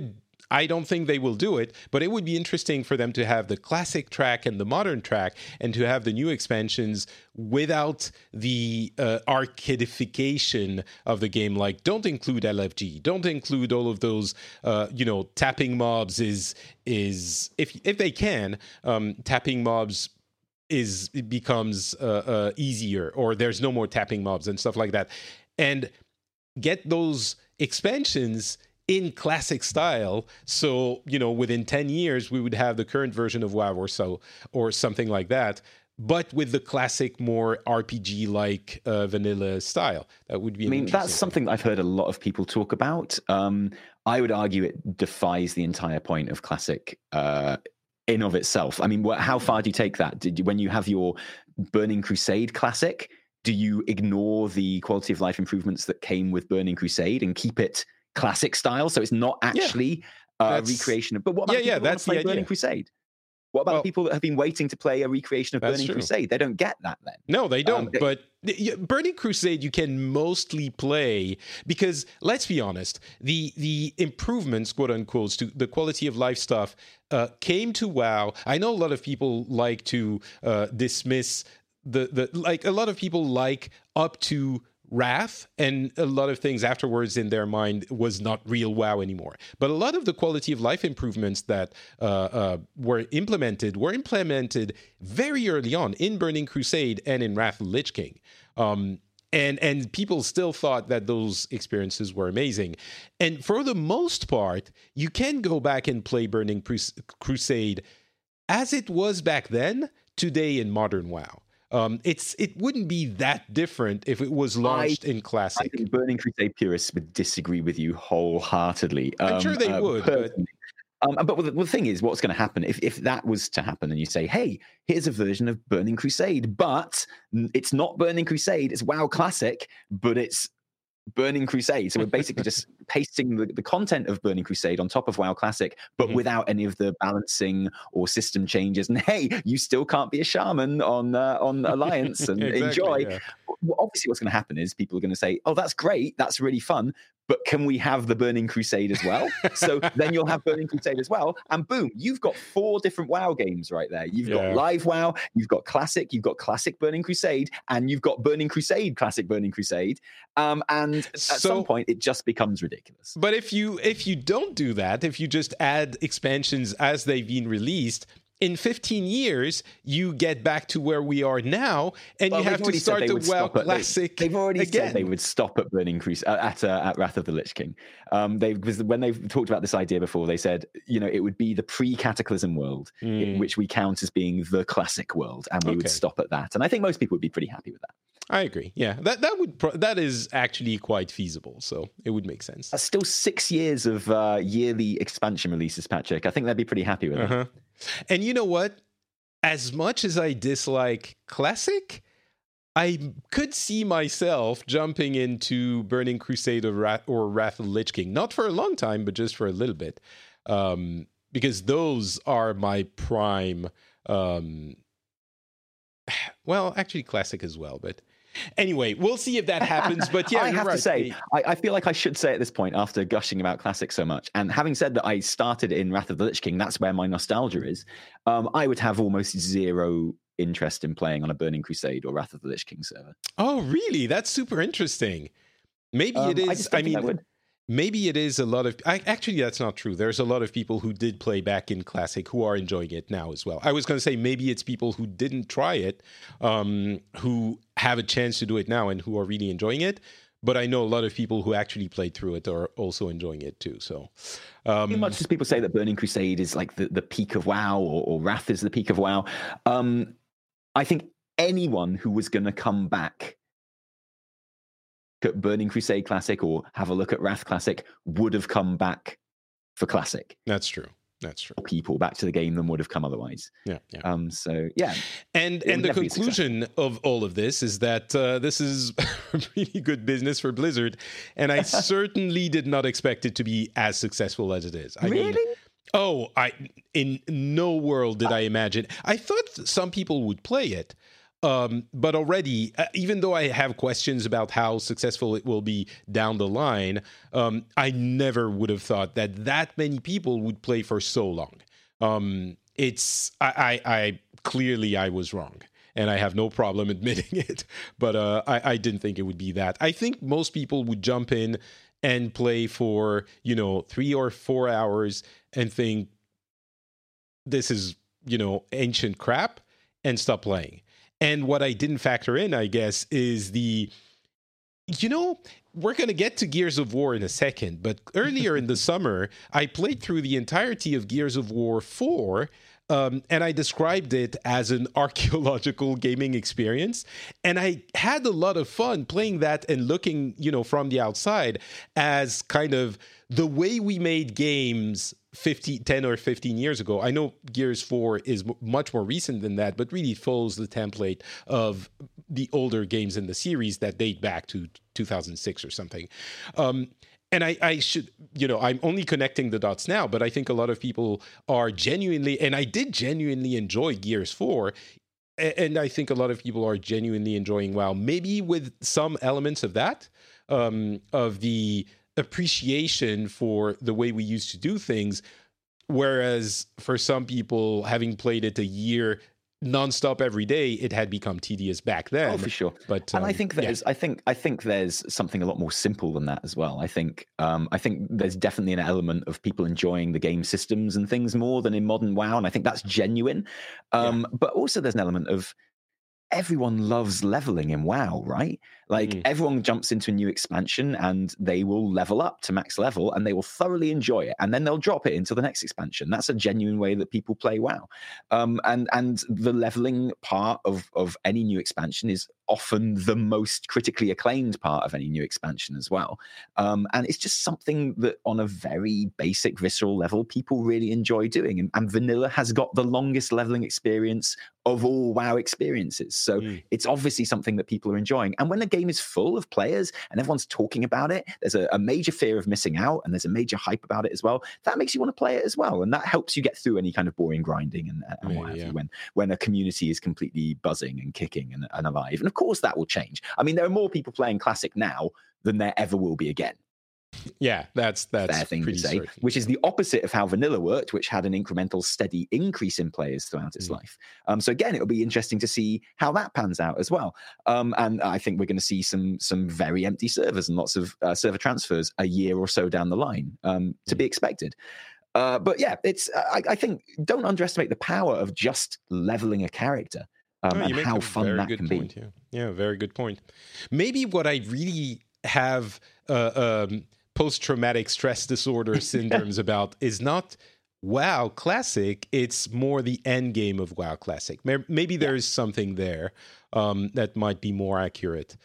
I don't think they will do it, but it would be interesting for them to have the classic track and the modern track, and to have the new expansions without the arcadification of the game. Like, don't include LFG, don't include all of those. Tapping mobs is if they can, tapping mobs becomes easier, or there's no more tapping mobs and stuff like that, and get those expansions in classic style. So, within 10 years, we would have the current version of WoW or something like that, but with the classic, more RPG-like vanilla style. That would be interesting. That's something that I've heard a lot of people talk about. I would argue it defies the entire point of Classic in of itself. I mean, how far do you take that? When you have your Burning Crusade Classic, do you ignore the quality of life improvements that came with Burning Crusade and keep it classic style? So it's not actually a recreation of. But what about people who want to play Burning Crusade? What about people that have been waiting to play a recreation of Burning Crusade? They don't get that then. No, they don't. But Burning Crusade you can mostly play because, let's be honest, the improvements, quote unquote, to the quality of life stuff came to WoW. I know a lot of people like to dismiss a lot of people like up to Wrath, and a lot of things afterwards in their mind was not real WoW anymore. But a lot of the quality of life improvements that were implemented very early on in Burning Crusade and in Wrath of the Lich King. And people still thought that those experiences were amazing. And for the most part, you can go back and play Burning Crusade as it was back then, today in modern WoW. It wouldn't be that different if it was launched in Classic. I think Burning Crusade purists would disagree with you wholeheartedly. I'm sure they would. But the thing is, what's going to happen if that was to happen and you say, hey, here's a version of Burning Crusade, but it's not Burning Crusade, it's WoW Classic, but it's Burning Crusade. So we're basically just pasting the content of Burning Crusade on top of WoW Classic, but without any of the balancing or system changes. And hey, you still can't be a shaman on Alliance and enjoy. Yeah. Obviously, what's going to happen is people are going to say, oh, that's great, that's really fun, but can we have the Burning Crusade as well? So then you'll have Burning Crusade as well. And boom, you've got 4 different WoW games right there. You've got Live WoW, you've got Classic Burning Crusade, and you've got Burning Crusade, Classic Burning Crusade. And at some point, it just becomes ridiculous. But if you don't do that, if you just add expansions as they've been released, in 15 years, you get back to where we are now, and you have to start the WoW Classic. They've already said they would stop at Burning Crusade at Wrath of the Lich King. When they've talked about this idea before, they said it would be the pre-Cataclysm world, which we count as being the classic world, and we would stop at that. And I think most people would be pretty happy with that. I agree. Yeah, that is actually quite feasible. So it would make sense. That's still 6 years of yearly expansion releases, Patrick. I think they'd be pretty happy with that. And you know what? As much as I dislike Classic, I could see myself jumping into Burning Crusade or Wrath of the Lich King. Not for a long time, but just for a little bit. Because those are my prime... well, actually Classic as well, but... Anyway, we'll see if that happens. But yeah, I have to say, I feel like I should say at this point, after gushing about Classic so much, and having said that I started in Wrath of the Lich King, that's where my nostalgia is, I would have almost zero interest in playing on a Burning Crusade or Wrath of the Lich King server. Oh, really? That's super interesting. Maybe it is. Maybe it is a lot of... actually, that's not true. There's a lot of people who did play back in Classic who are enjoying it now as well. I was going to say maybe it's people who didn't try it, who have a chance to do it now and who are really enjoying it. But I know a lot of people who actually played through it are also enjoying it too. So, as much as people say that Burning Crusade is like the peak of WoW or Wrath is the peak of WoW, I think anyone who was going to come back at Burning Crusade Classic or have a look at Wrath Classic would have come back for Classic. That's true. People back to the game than would have come otherwise. Yeah. So yeah. And the conclusion of all of this is that this is a really good business for Blizzard, and I certainly did not expect it to be as successful as it is. In no world did I imagine. I thought some people would play it. But already, even though I have questions about how successful it will be down the line, I never would have thought that many people would play for so long. I clearly I was wrong, and I have no problem admitting it. But I didn't think it would be that. I think most people would jump in and play for 3 or 4 hours and think this is ancient crap and stop playing. And what I didn't factor in, I guess, is we're going to get to Gears of War in a second, but earlier in the summer, I played through the entirety of Gears of War 4 and I described it as an archaeological gaming experience. And I had a lot of fun playing that and looking, from the outside as kind of the way we made games 10 or 15 years ago. I know Gears 4 is much more recent than that, but really follows the template of the older games in the series that date back to 2006 or something. And I should, I'm only connecting the dots now, but I think a lot of people are genuinely, and I did genuinely enjoy Gears 4, and I think a lot of people are genuinely enjoying WoW, maybe with some elements of that, of the appreciation for the way we used to do things, whereas for some people, having played it a year nonstop every day, it had become tedious back then. Oh, for sure. But and I think there's, I think there's something a lot more simple than that as well. I think there's definitely an element of people enjoying the game systems and things more than in modern WoW, and I think that's genuine. But also there's an element of everyone loves leveling in WoW, right? Like everyone jumps into a new expansion and they will level up to max level and they will thoroughly enjoy it, and then they'll drop it into the next expansion. That's a genuine way that people play WoW. And the leveling part of any new expansion is often the most critically acclaimed part of any new expansion as well. And it's just something that on a very basic visceral level people really enjoy doing. And vanilla has got the longest leveling experience of all WoW experiences. So it's obviously something that people are enjoying. And when the game is full of players and everyone's talking about it, there's a major fear of missing out and there's a major hype about it as well. That makes you want to play it as well. And that helps you get through any kind of boring grinding and what have you when a community is completely buzzing and kicking and alive. And of course that will change. I mean, there are more people playing Classic now than there ever will be again. Yeah, that's fair thing to say, certain. Which is the opposite of how vanilla worked, which had an incremental, steady increase in players throughout its life. So again, it'll be interesting to see how that pans out as well. And I think we're going to see some very empty servers and lots of server transfers a year or so down the line, to be expected. But yeah, it's I think don't underestimate the power of just leveling a character. And how fun that can be. Yeah, very good point. Maybe what I really have post-traumatic stress disorder syndromes about is not WoW Classic, it's more the end game of WoW Classic. Maybe there's something there that might be more accurate.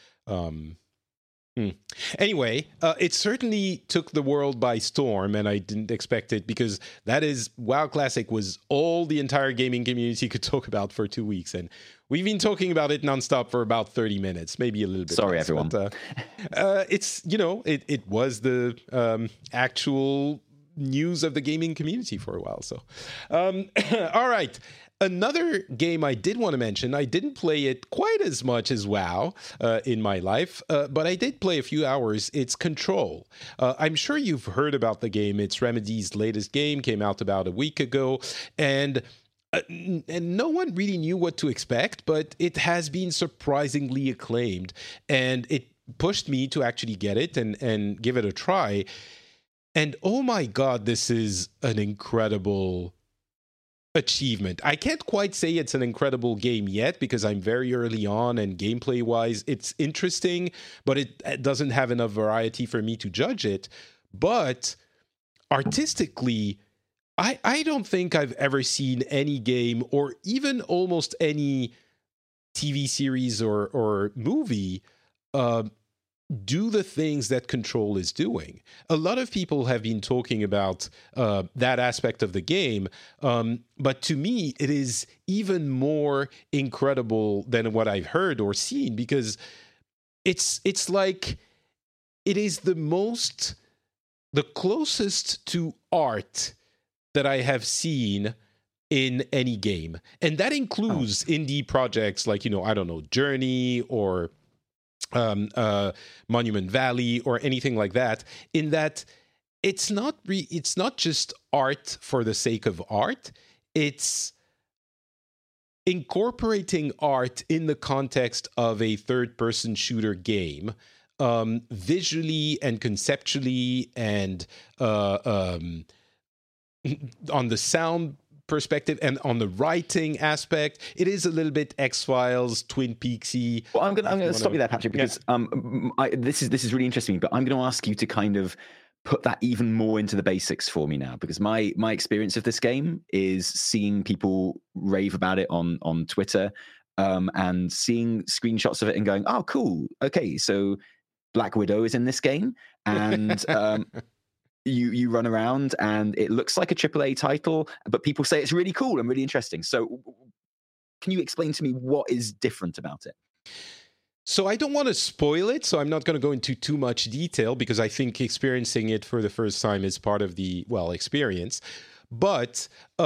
Anyway, it certainly took the world by storm, and I didn't expect it, because that is WoW Classic was all the entire gaming community could talk about for 2 weeks, and we've been talking about it nonstop for about 30 minutes, maybe a little bit. Sorry, less, everyone. But, it's it was the actual news of the gaming community for a while. So, all right. Another game I did want to mention, I didn't play it quite as much as WoW in my life, but I did play a few hours. It's Control. I'm sure you've heard about the game. It's Remedy's latest game, came out about a week ago, and no one really knew what to expect, but it has been surprisingly acclaimed, and it pushed me to actually get it and give it a try. And oh my God, this is an incredible achievement. I can't quite say it's an incredible game yet because I'm very early on, and gameplay wise it's interesting, but it doesn't have enough variety for me to judge it. But artistically, I don't think I've ever seen any game, or even almost any TV series or movie do the things that Control is doing. A lot of people have been talking about that aspect of the game, but to me, it is even more incredible than what I've heard or seen, because it's like it is the closest to art that I have seen in any game. And that includes indie projects like, I don't know, Journey or Monument Valley or anything like that, in that it's not just art for the sake of art. It's incorporating art in the context of a third-person shooter game, visually and conceptually, and on the sound perspective and on the writing aspect. It is a little bit X-Files, Twin Peaksy. Well, I'm going to stop you there, Patrick, because this is really interesting, but I'm going to ask you to kind of put that even more into the basics for me now, because my experience of this game is seeing people rave about it on Twitter, and seeing screenshots of it and going, oh, cool. Okay, so Black Widow is in this game, and you run around and it looks like a AAA title, but people say it's really cool and really interesting. So can you explain to me what is different about it? So I don't want to spoil it, so I'm not going to go into too much detail, because I think experiencing it for the first time is part of the, experience. But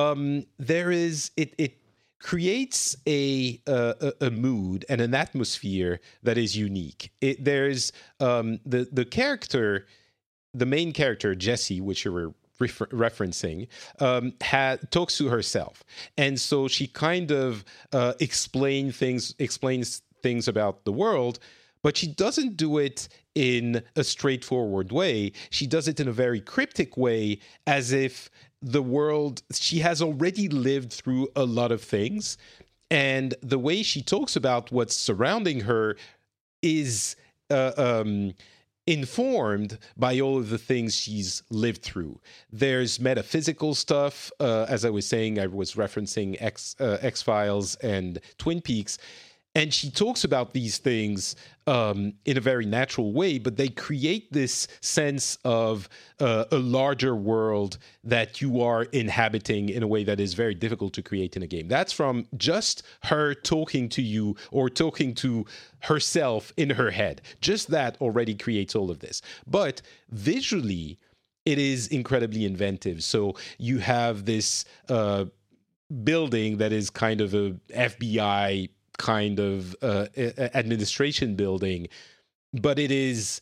it creates a mood and an atmosphere that is unique. There's the character, the main character, Jessie, which you were referencing, talks to herself. And so she kind of explains things about the world, but she doesn't do it in a straightforward way. She does it in a very cryptic way, as if the world, she has already lived through a lot of things. And the way she talks about what's surrounding her is informed by all of the things she's lived through. There's metaphysical stuff. As I was saying, I was referencing X-Files and Twin Peaks. And she talks about these things in a very natural way, but they create this sense of a larger world that you are inhabiting in a way that is very difficult to create in a game. That's from just her talking to you or talking to herself in her head. Just that already creates all of this. But visually, it is incredibly inventive. So you have this building that is kind of a FBI kind of administration building, but it is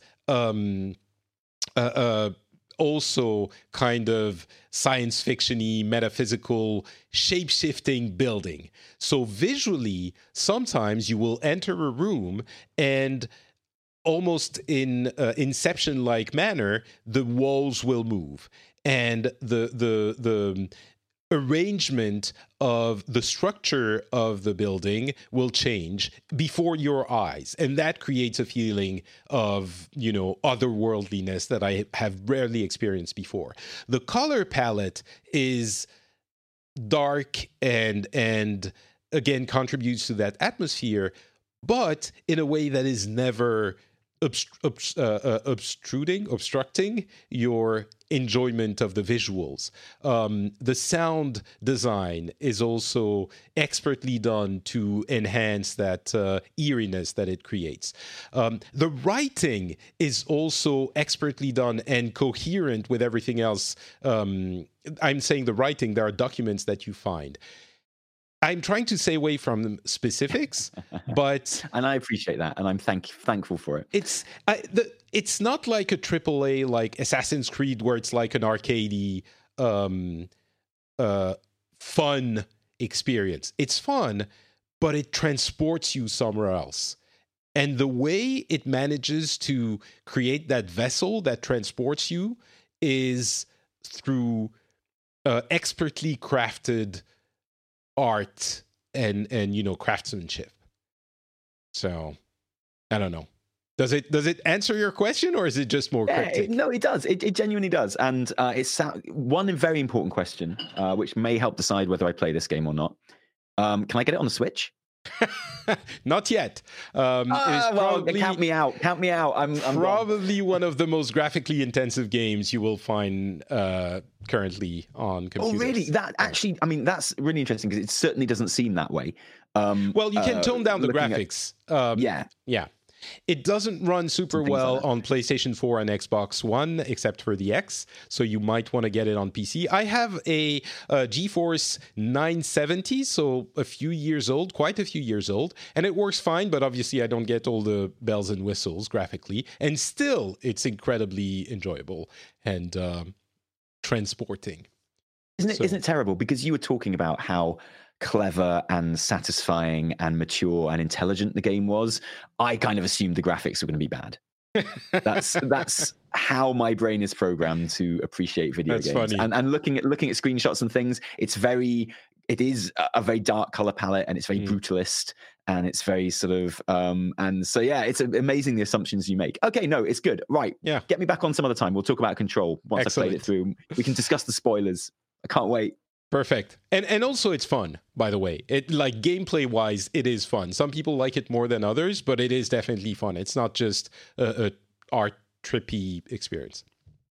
also kind of science fiction-y, metaphysical, shape-shifting building. So visually, sometimes you will enter a room and almost in Inception-like manner, the walls will move, and the arrangement of the structure of the building will change before your eyes, and that creates a feeling of, otherworldliness that I have rarely experienced before. The color palette is dark and again contributes to that atmosphere, but in a way that is never obstructing your enjoyment of the visuals. The sound design is also expertly done to enhance that eeriness that it creates. The writing is also expertly done and coherent with everything else. I'm saying the writing, there are documents that you find. I'm trying to stay away from specifics, but and I appreciate that, and I'm thankful for it. It's not like a AAA like Assassin's Creed, where it's like an arcadey, fun experience. It's fun, but it transports you somewhere else. And the way it manages to create that vessel that transports you is through expertly crafted art and craftsmanship. So I don't know. Does it answer your question, or is it just more cryptic? No, it does. It genuinely does. And it's one very important question, which may help decide whether I play this game or not. Can I get it on the Switch? Not yet. Count me out. I'm probably one of the most graphically intensive games you will find currently on computers. Oh, really? That's really interesting, because it certainly doesn't seem that way. Well, you can tone down the graphics. Yeah. It doesn't run super well on PlayStation 4 and Xbox One, except for the X, so you might want to get it on PC. I have a GeForce 970, so quite a few years old, and it works fine, but obviously I don't get all the bells and whistles graphically, and still it's incredibly enjoyable and transporting. Isn't it terrible? Because you were talking about how clever and satisfying and mature and intelligent the game was. I kind of assumed the graphics were going to be bad. That's how my brain is programmed to appreciate video games. Funny. And looking at screenshots and things, it's very it is a very dark color palette, and it's very brutalist, and it's very sort of and so yeah, it's amazing the assumptions you make. Okay, no, it's good. Right, Yeah, get me back on some other time. We'll talk about Control once I've played it through. We can discuss the spoilers. I can't wait. Perfect. And also it's fun, by the way. It, like, gameplay wise, it is fun. Some people like it more than others, but it is definitely fun. It's not just a art trippy experience.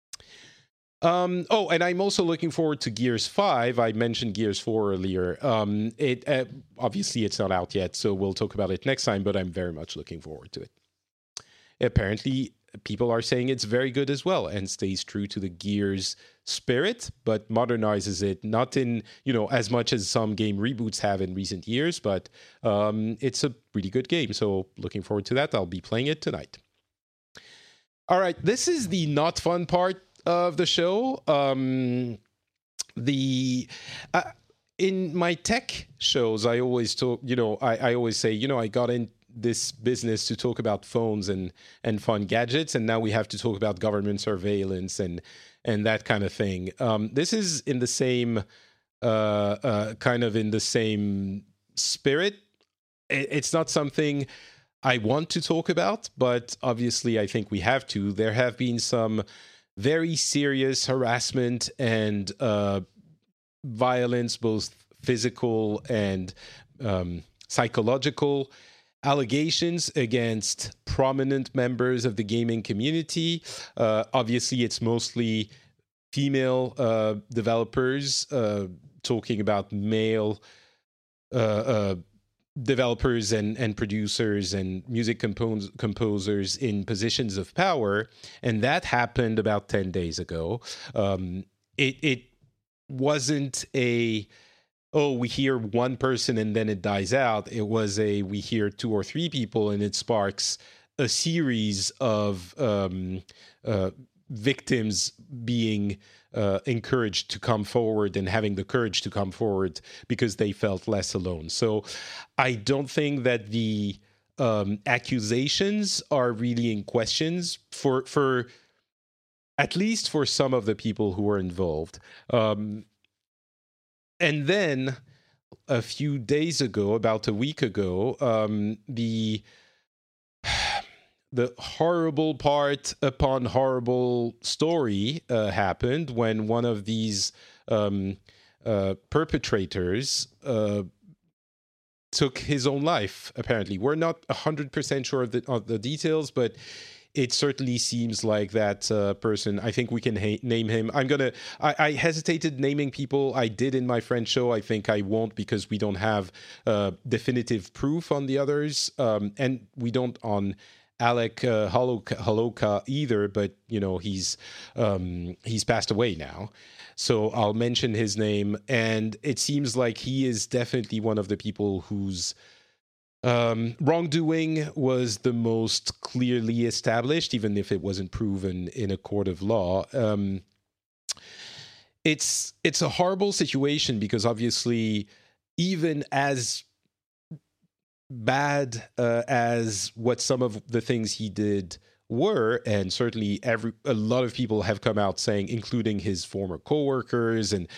Oh, and I'm also looking forward to Gears 5. I mentioned Gears 4 earlier. Obviously it's not out yet, so we'll talk about it next time, but I'm very much looking forward to it. Apparently, people are saying it's very good as well and stays true to the Gears spirit, but modernizes it, not in, as much as some game reboots have in recent years, but it's a really good game. So looking forward to that. I'll be playing it tonight. All right, this is the not fun part of the show. In my tech shows, I always talk, I always say, I got in this business to talk about phones and fun gadgets, and now we have to talk about government surveillance and that kind of thing. This is in the same kind of in the same spirit. It's not something I want to talk about, but obviously I think we have to. There have been some very serious harassment and violence, both physical and psychological, allegations against prominent members of the gaming community. Obviously, it's mostly female developers, talking about male developers and producers and music composers in positions of power. And that happened about 10 days ago. It wasn't we hear one person and then it dies out. It was we hear 2 or 3 people and it sparks a series of victims being encouraged to come forward and having the courage to come forward because they felt less alone. So I don't think that the accusations are really in questions for at least for some of the people who were involved. And then a few days ago, about a week ago, the horrible part upon horrible story happened when one of these perpetrators took his own life, apparently. We're not 100% sure of the details, but it certainly seems like that person. I think we can name him. I hesitated naming people. I did in my French show. I think I won't because we don't have definitive proof on the others. And we don't on Alec Holowka either, but he's passed away now. So I'll mention his name, and it seems like he is definitely one of the people whose wrongdoing was the most clearly established, even if it wasn't proven in a court of law. It's a horrible situation because obviously, even as bad as what some of the things he did were, and certainly a lot of people have come out saying, including his former co-workers, and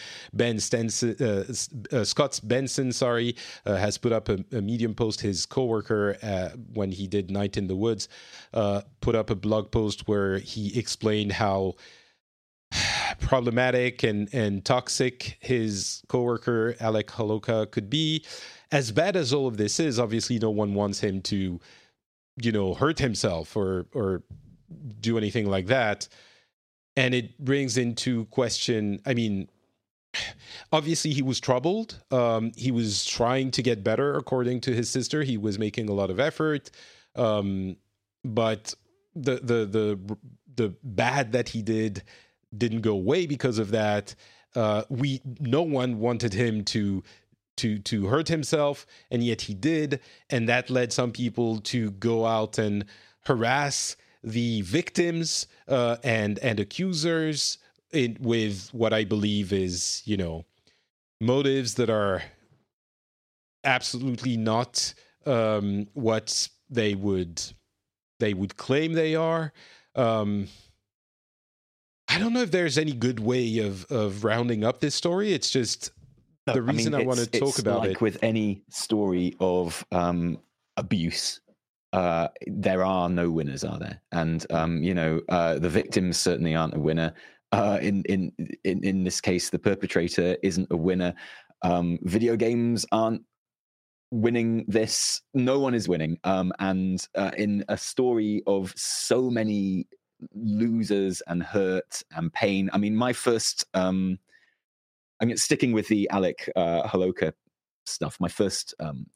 Scott Benson, has put up a Medium post. His co-worker, when he did Night in the Woods, put up a blog post where he explained how problematic and toxic his co-worker Alec Holowka could be. As bad as all of this is, obviously no one wants him to hurt himself or do anything like that. And it brings into question, obviously he was troubled. He was trying to get better, according to his sister. He was making a lot of effort. But the bad that he didn't go away because of that. No one wanted him to hurt himself, and yet he did, and that led some people to go out and harass the victims and accusers with what I believe is, motives that are absolutely not what they would claim they are. I don't know if there's any good way of rounding up this story. It's just the reason I want to talk about like it, with any story of abuse, there are no winners, are there? And the victims certainly aren't a winner. In this case, the perpetrator isn't a winner. Video games aren't winning this. No one is winning. And in a story of so many losers and hurt and pain, I mean, my first, I'm sticking with the Alec Holowka stuff. My first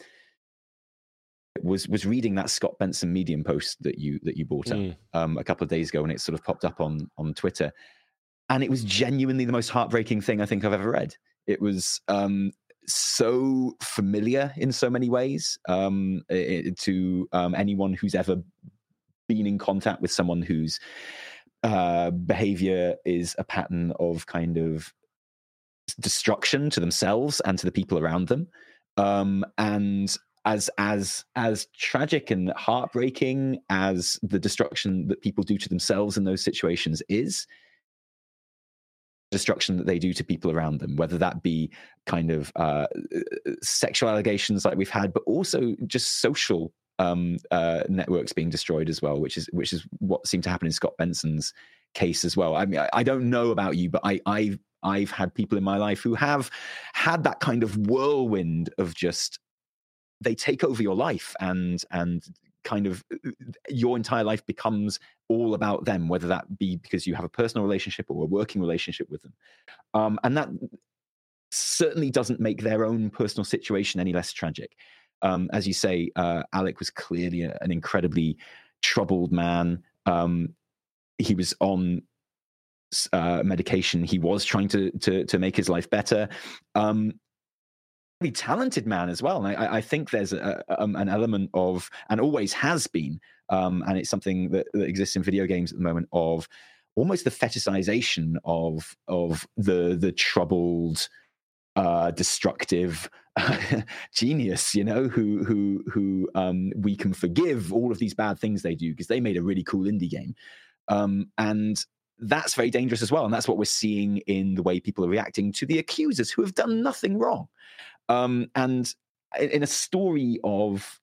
was reading that Scott Benson Medium post that you brought up a couple of days ago, and it sort of popped up on Twitter, and it was genuinely the most heartbreaking thing I think I've ever read. It was so familiar in so many ways to anyone who's ever been in contact with someone whose behavior is a pattern of kind of destruction to themselves and to the people around them, and as tragic and heartbreaking as the destruction that people do to themselves in those situations is, destruction that they do to people around them, whether that be kind of sexual allegations like we've had, but also just social networks being destroyed as well, which is what seemed to happen in Scott Benson's case as well. I mean, I don't know about you, but I've had people in my life who have had that kind of whirlwind of just, they take over your life and kind of your entire life becomes all about them, whether that be because you have a personal relationship or a working relationship with them. And that certainly doesn't make their own personal situation any less tragic. As you say, Alec was clearly an incredibly troubled man. He was on medication. He was trying to make his life better. Talented man as well, and I think there's an element of, and always has been, and it's something that exists in video games at the moment, of almost the fetishization of the troubled, destructive genius, who we can forgive all of these bad things they do because they made a really cool indie game, and that's very dangerous as well. And that's what we're seeing in the way people are reacting to the accusers who have done nothing wrong. And in a story of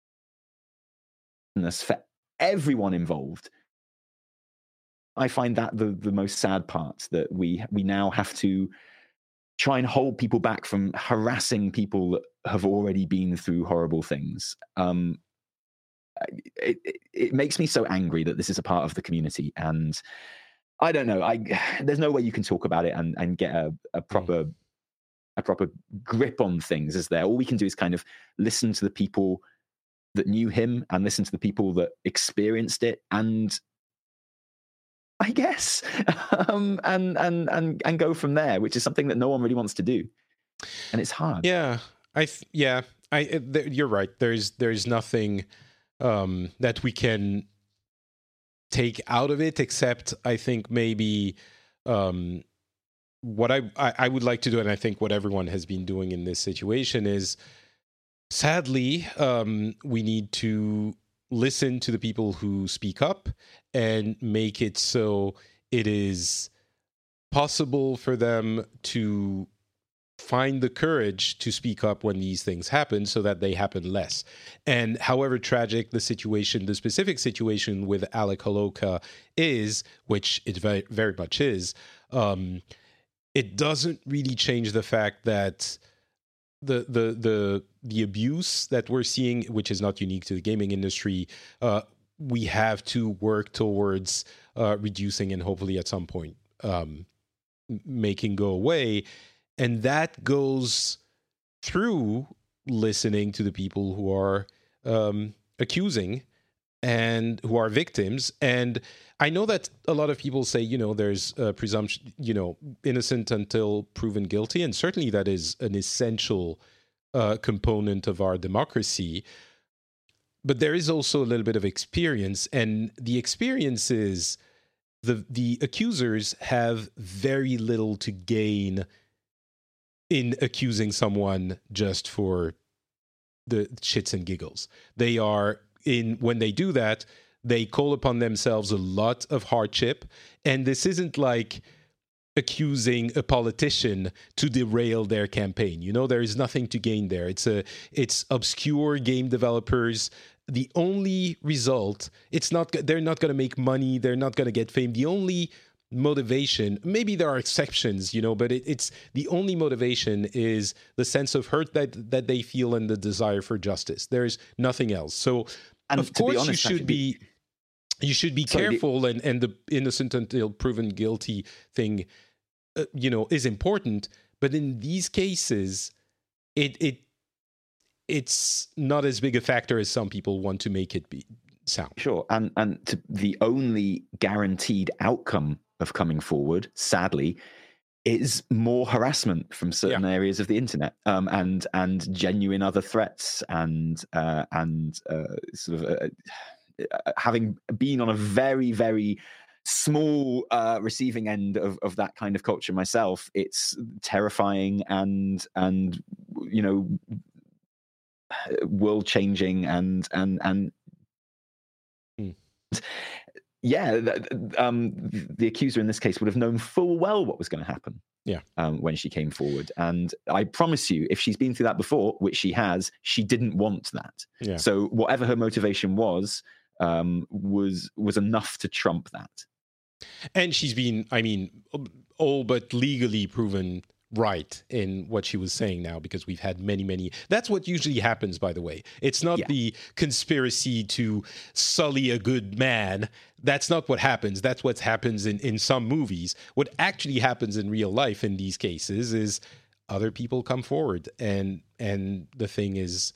for everyone involved, I find that the most sad part, that we now have to try and hold people back from harassing people that have already been through horrible things. It makes me so angry that this is a part of the community, and I don't know. There's no way you can talk about it and get a proper grip on things, is there? All we can do is kind of listen to the people that knew him and listen to the people that experienced it, and I guess and go from there, which is something that no one really wants to do, and it's hard. Yeah, you're right. There's nothing that we can take out of it, except I think maybe what I would like to do, and I think what everyone has been doing in this situation, is sadly we need to listen to the people who speak up and make it so it is possible for them to find the courage to speak up when these things happen, so that they happen less. And however tragic the specific situation with Alec Holowka is, which it very, very much is, it doesn't really change the fact that the abuse that we're seeing, which is not unique to the gaming industry, we have to work towards reducing and hopefully at some point making go away. And that goes through listening to the people who are accusing and who are victims. And I know that a lot of people say, there's a presumption, innocent until proven guilty. And certainly that is an essential component of our democracy. But there is also a little bit of experience. And the experience is the accusers have very little to gain in accusing someone just for the shits and giggles. When they do that, they call upon themselves a lot of hardship. And this isn't like accusing a politician to derail their campaign. There is nothing to gain there. It's obscure game developers. The only result, they're not going to make money. They're not going to get fame. The only motivation, maybe there are exceptions, but it's the only motivation is the sense of hurt that they feel and the desire for justice. There's nothing else. So, and of course, honest, you should be careful, and the innocent until proven guilty thing, is important. But in these cases, it's not as big a factor as some people want to make it sound. Sure, and the only guaranteed outcome of coming forward, sadly, is more harassment from certain areas of the internet, and genuine other threats, and having been on a very, very small receiving end of that kind of culture myself, it's terrifying and world changing and the accuser in this case would have known full well what was going to happen when she came forward. And I promise you, if she's been through that before, which she has, she didn't want that. Yeah. So whatever her motivation was enough to trump that. And she's been, all but legally proven right in what she was saying now, because we've had many. That's what usually happens, by the way. It's not the conspiracy to sully a good man. That's not what happens. That's what happens in some movies. What actually happens in real life in these cases is other people come forward and the thing is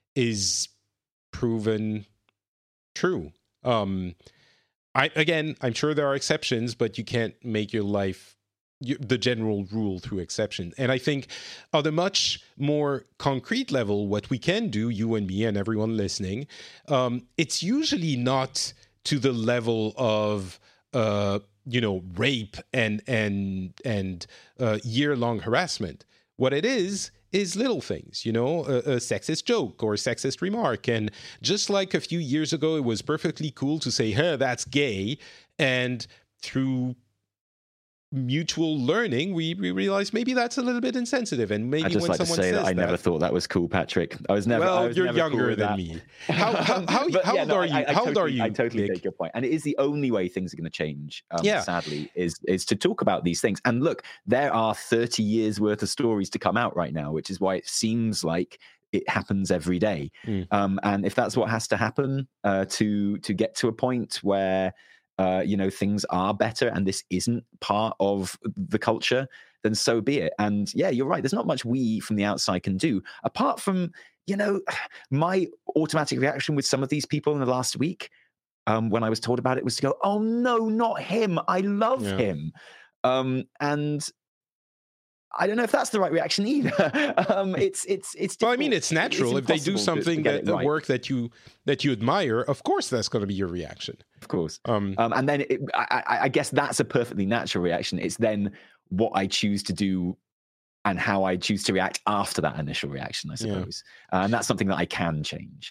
proven true. I'm sure there are exceptions, but you can't make your life the general rule through exception. And I think on a much more concrete level, what we can do, you and me and everyone listening, it's usually not to the level of rape and year-long harassment. What it is little things, a sexist joke or a sexist remark. And just like a few years ago, it was perfectly cool to say, hey, that's gay. And through mutual learning, we realized maybe that's a little bit insensitive. And maybe I just when like someone to say says that I never thought that was cool, Patrick. I was never. Well, you're never younger cool than me. How old are you? How old are you? I totally Nick? take your point, and it is the only way things are going to change. Sadly, is to talk about these things. And look, there are 30 years worth of stories to come out right now, which is why it seems like it happens every day. And if that's what has to happen to get to a point where things are better and this isn't part of the culture, then so be it. And you're right, there's not much we from the outside can do apart from my automatic reaction with some of these people in the last week when I was told about it was to go, oh no, not him, I love him. And I don't know if that's the right reaction either. It's well, it's natural. If they do something work that you admire, of course that's going to be your reaction. Of course. And then I guess that's a perfectly natural reaction. It's then what I choose to do and how I choose to react after that initial reaction, I suppose. And that's something that I can change.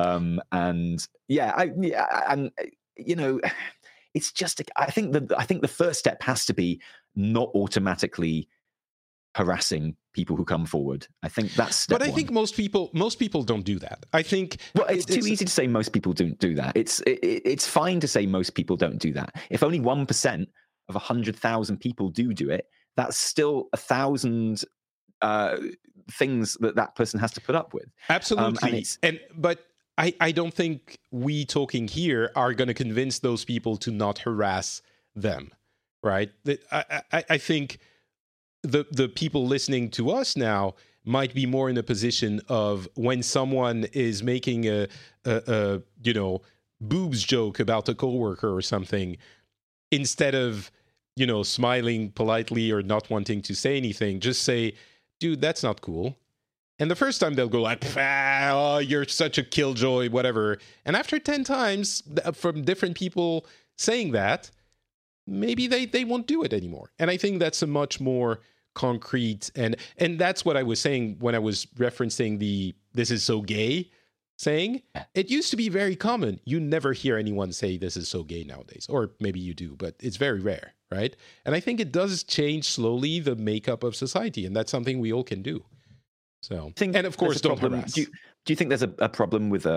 It's just I think the first step has to be not automatically harassing people who come forward. I think that's step one. Think most people don't do that. I think it's too easy to say most people don't do that. It's fine to say most people don't do that. If only 1% of 100,000 people do it, that's still 1,000 things that person has to put up with. Absolutely. But I don't think we talking here are going to convince those people to not harass them, right? I think the people listening to us now might be more in a position of when someone is making a boobs joke about a coworker or something, instead of smiling politely or not wanting to say anything, just say, dude, that's not cool. And the first time they'll go like, oh, you're such a killjoy, whatever. And after 10 times from different people saying that, maybe they won't do it anymore. And I think that's a much more concrete, and that's what I was saying when I was referencing this is so gay saying. It used to be very common. You never hear anyone say this is so gay nowadays, or maybe you do, but it's very rare, right? And I think it does change slowly the makeup of society, and that's something we all can do. So, and of course, don't harass. Do you think there's a problem with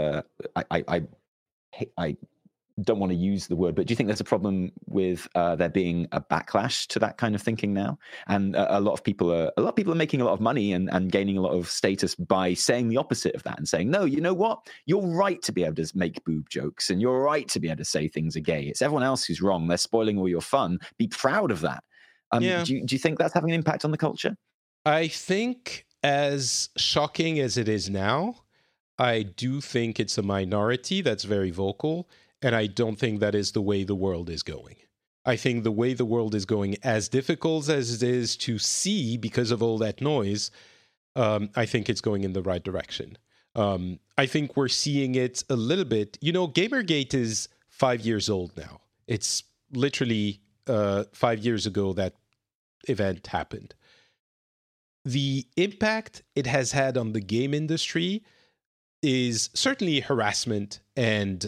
I don't want to use the word, but do you think there's a problem with there being a backlash to that kind of thinking now? And a lot of people are making a lot of money and gaining a lot of status by saying the opposite of that and saying, no, you know what? You're right to be able to make boob jokes and you're right to be able to say things are gay. It's everyone else who's wrong. They're spoiling all your fun. Be proud of that. Do you think that's having an impact on the culture? I think, as shocking as it is now, I do think it's a minority that's very vocal. And I don't think that is the way the world is going. I think the way the world is going, as difficult as it is to see because of all that noise, I think it's going in the right direction. I think we're seeing it a little bit. You know, Gamergate is 5 years old now. It's literally 5 years ago that event happened. The impact it has had on the game industry is certainly harassment and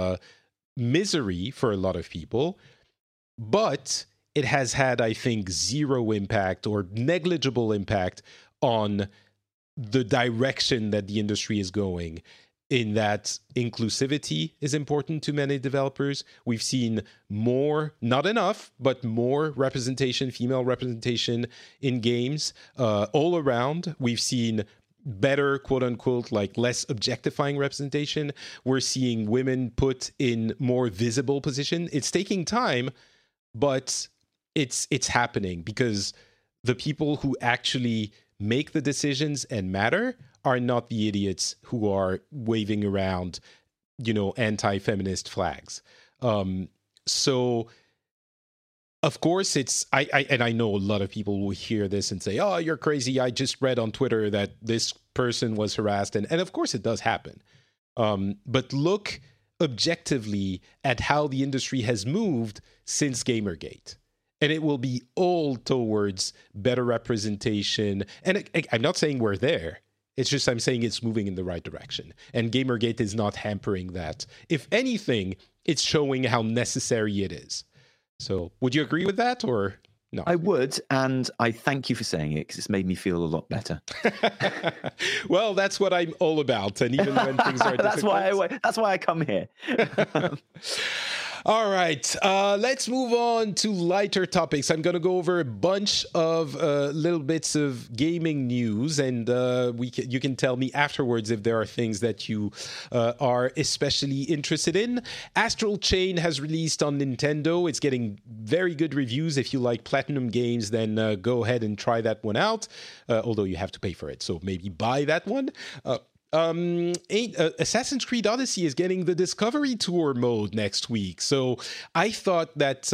misery for a lot of people, but it has had, I think, zero impact or negligible impact on the direction that the industry is going, in that inclusivity is important to many developers. We've seen more, not enough, but more representation, female representation in games all around. We've seen better, quote unquote, like less objectifying representation. We're seeing women put in more visible position. It's taking time, but it's happening because the people who actually make the decisions and matter are not the idiots who are waving around, anti-feminist flags. So of course, I know a lot of people will hear this and say, oh, you're crazy. I just read on Twitter that this person was harassed. And of course it does happen. But look objectively at how the industry has moved since Gamergate. And it will be all towards better representation. And I'm not saying we're there. It's just I'm saying it's moving in the right direction. And Gamergate is not hampering that. If anything, it's showing how necessary it is. So would you agree with that or no? I would, and I thank you for saying it because it's made me feel a lot better. Well, that's what I'm all about. And even when things are difficult. That's why I come here. All right, let's move on to lighter topics. I'm going to go over a bunch of little bits of gaming news, and you can tell me afterwards if there are things that you are especially interested in. Astral Chain has released on Nintendo. It's getting very good reviews. If you like Platinum games, then go ahead and try that one out, although you have to pay for it, so maybe buy that one. Assassin's Creed Odyssey is getting the Discovery Tour mode next week. So I thought that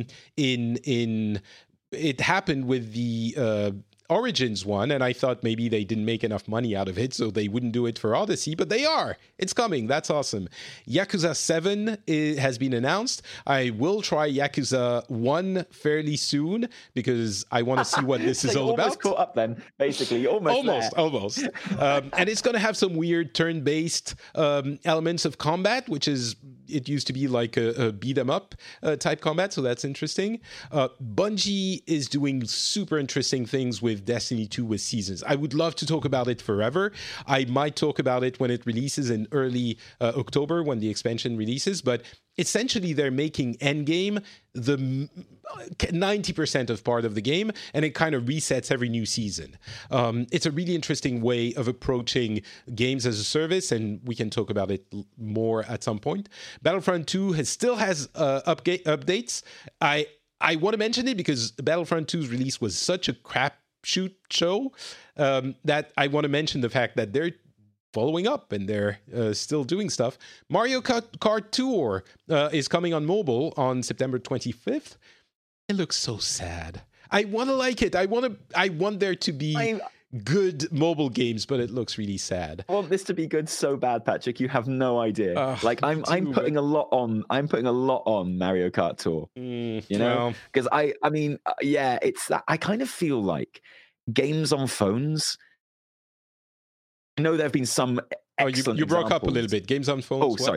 it happened with the Origins one, and I thought maybe they didn't make enough money out of it, so they wouldn't do it for Odyssey, but they are. It's coming. That's awesome. Yakuza 7 has been announced. I will try Yakuza 1 fairly soon because I want to see what this is all about. Almost caught up then, basically. Almost. And it's going to have some weird turn-based elements of combat, it used to be like a beat-em-up type combat, so that's interesting. Bungie is doing super interesting things with Destiny 2 with Seasons. I would love to talk about it forever. I might talk about it when it releases in early October, when the expansion releases, but essentially they're making Endgame the 90% of part of the game, and it kind of resets every new season. It's a really interesting way of approaching games as a service, and we can talk about it more at some point. Battlefront 2 still has updates. I want to mention it because Battlefront 2's release was such a crapshoot show that I want to mention the fact that they're following up and they're still doing stuff. Mario Kart Tour is coming on mobile on September 25th. It looks so sad. I want to like it. I want there to be good mobile games, but it looks really sad. I want this to be good so bad, Patrick. You have no idea. I'm putting a lot on. I'm putting a lot on Mario Kart Tour. Because it's that. I kind of feel like games on phones. I know there have been some excellent you broke up a examples. little bit. Games on phones. Oh, what? sorry.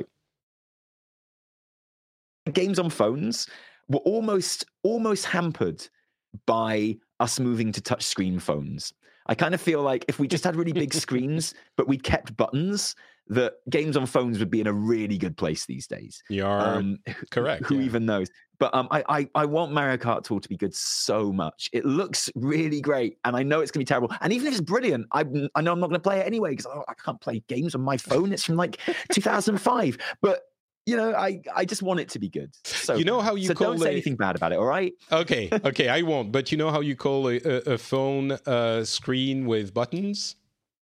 Games on phones were almost hampered by us moving to touchscreen phones. I kind of feel like if we just had really big screens, but we kept buttons, that games on phones would be in a really good place these days. You are correct. Who even knows? But I want Mario Kart Tour to be good so much. It looks really great, and I know it's going to be terrible. And even if it's brilliant, I know I'm not going to play it anyway because I can't play games on my phone. It's from like 2005. But I just want it to be good. So you know how you call don't say anything bad about it, all right? Okay, I won't. But you know how you call a phone screen with buttons?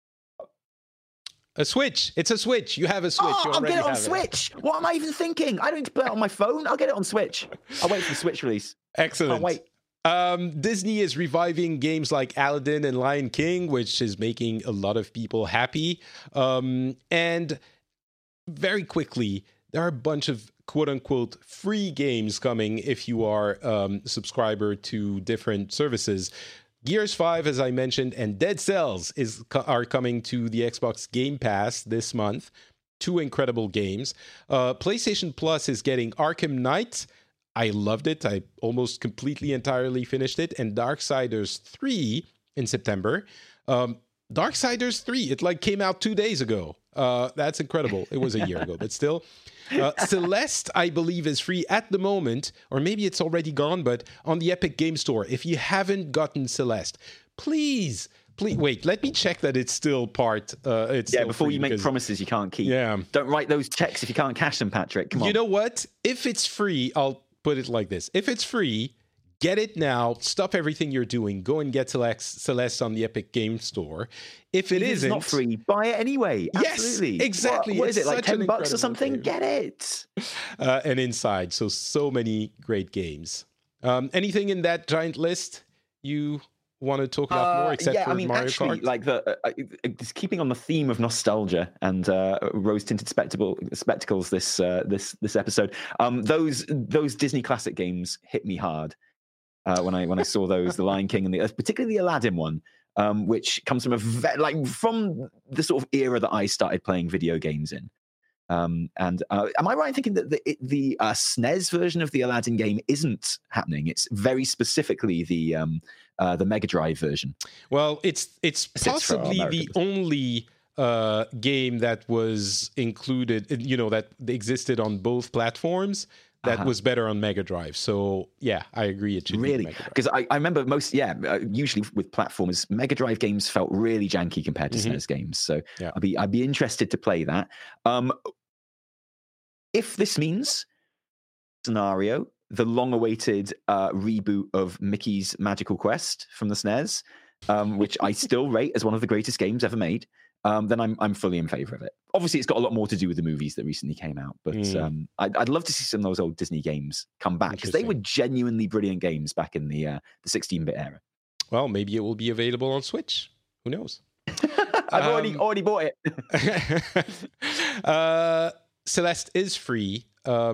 A Switch. It's a Switch. You have a Switch. I'll get it on Switch. What am I even thinking? I don't need to play it on my phone. I'll get it on Switch. I'll wait for the Switch release. Excellent. Can't wait. Disney is reviving games like Aladdin and Lion King, which is making a lot of people happy. And very quickly, there are a bunch of quote-unquote free games coming if you are a subscriber to different services. Gears 5, as I mentioned, and Dead Cells are coming to the Xbox Game Pass this month. Two incredible games. PlayStation Plus is getting Arkham Knight. I loved it. I almost completely, entirely finished it. And Darksiders 3 in September. Darksiders 3, it came out 2 days ago. That's incredible. It was a year ago, but still. Celeste, I believe, is free at the moment, or maybe it's already gone, but on the Epic Game Store. If you haven't gotten Celeste, please, wait, let me check that it's still part. Before you make promises you can't keep. Yeah. Don't write those checks if you can't cash them, Patrick. Come on. You know what? If it's free, I'll put it like this. If it's free, get it now. Stop everything you're doing. Go and get Celeste on the Epic Game Store. If it isn't, not free, buy it anyway. Absolutely. Yes, exactly. What is it, like $10 or something? Game. Get it. And Inside. So many great games. Anything in that giant list you want to talk about more, except for Mario Kart? Like just keeping on the theme of nostalgia and rose-tinted spectacles this episode. Those Disney classic games hit me hard when I saw those, the Lion King and particularly the Aladdin one. Which comes from from the sort of era that I started playing video games in. Am I right in thinking that the SNES version of the Aladdin game isn't happening? It's very specifically the Mega Drive version. Well, it's possibly the only game that was included, that existed on both platforms. That was better on Mega Drive. So, yeah, I agree. It should be Mega Drive. Because I remember usually with platformers, Mega Drive games felt really janky compared to SNES games. So I'd be interested to play that. If this means scenario, the long-awaited reboot of Mickey's Magical Quest from the SNES, which I still rate as one of the greatest games ever made, then I'm fully in favor of it. Obviously, it's got a lot more to do with the movies that recently came out, but I'd love to see some of those old Disney games come back because they were genuinely brilliant games back in the 16-bit era. Well, maybe it will be available on Switch. Who knows? I've already bought it. Celeste is free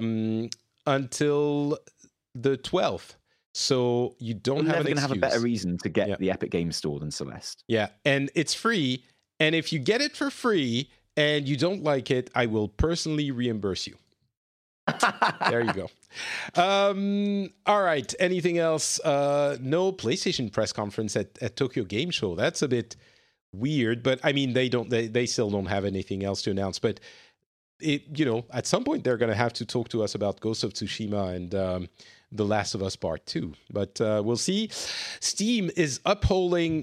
until the 12th. So you don't have an excuse. Never going to have a better reason to get the Epic Games Store than Celeste. Yeah, and it's free. And if you get it for free and you don't like it, I will personally reimburse you. There you go. All right. Anything else? No PlayStation press conference at Tokyo Game Show. That's a bit weird, but I mean, they still don't have anything else to announce. But at some point they're going to have to talk to us about Ghost of Tsushima and The Last of Us Part 2. But we'll see. Steam is updating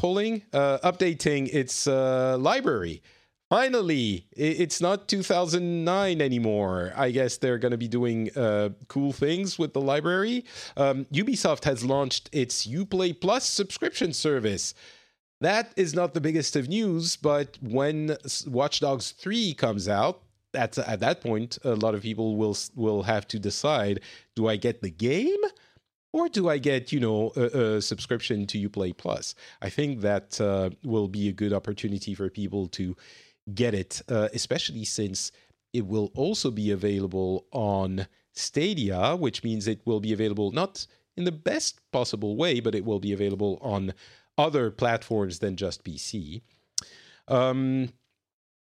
its library. Finally, it's not 2009 anymore. I guess they're going to be doing cool things with the library. Ubisoft has launched its Uplay Plus subscription service. That is not the biggest of news, but when Watch Dogs 3 comes out, at that point, a lot of people will have to decide, do I get the game or do I get, a subscription to Uplay Plus? I think that will be a good opportunity for people to get it, especially since it will also be available on Stadia, which means it will be available not in the best possible way, but it will be available on other platforms than just PC.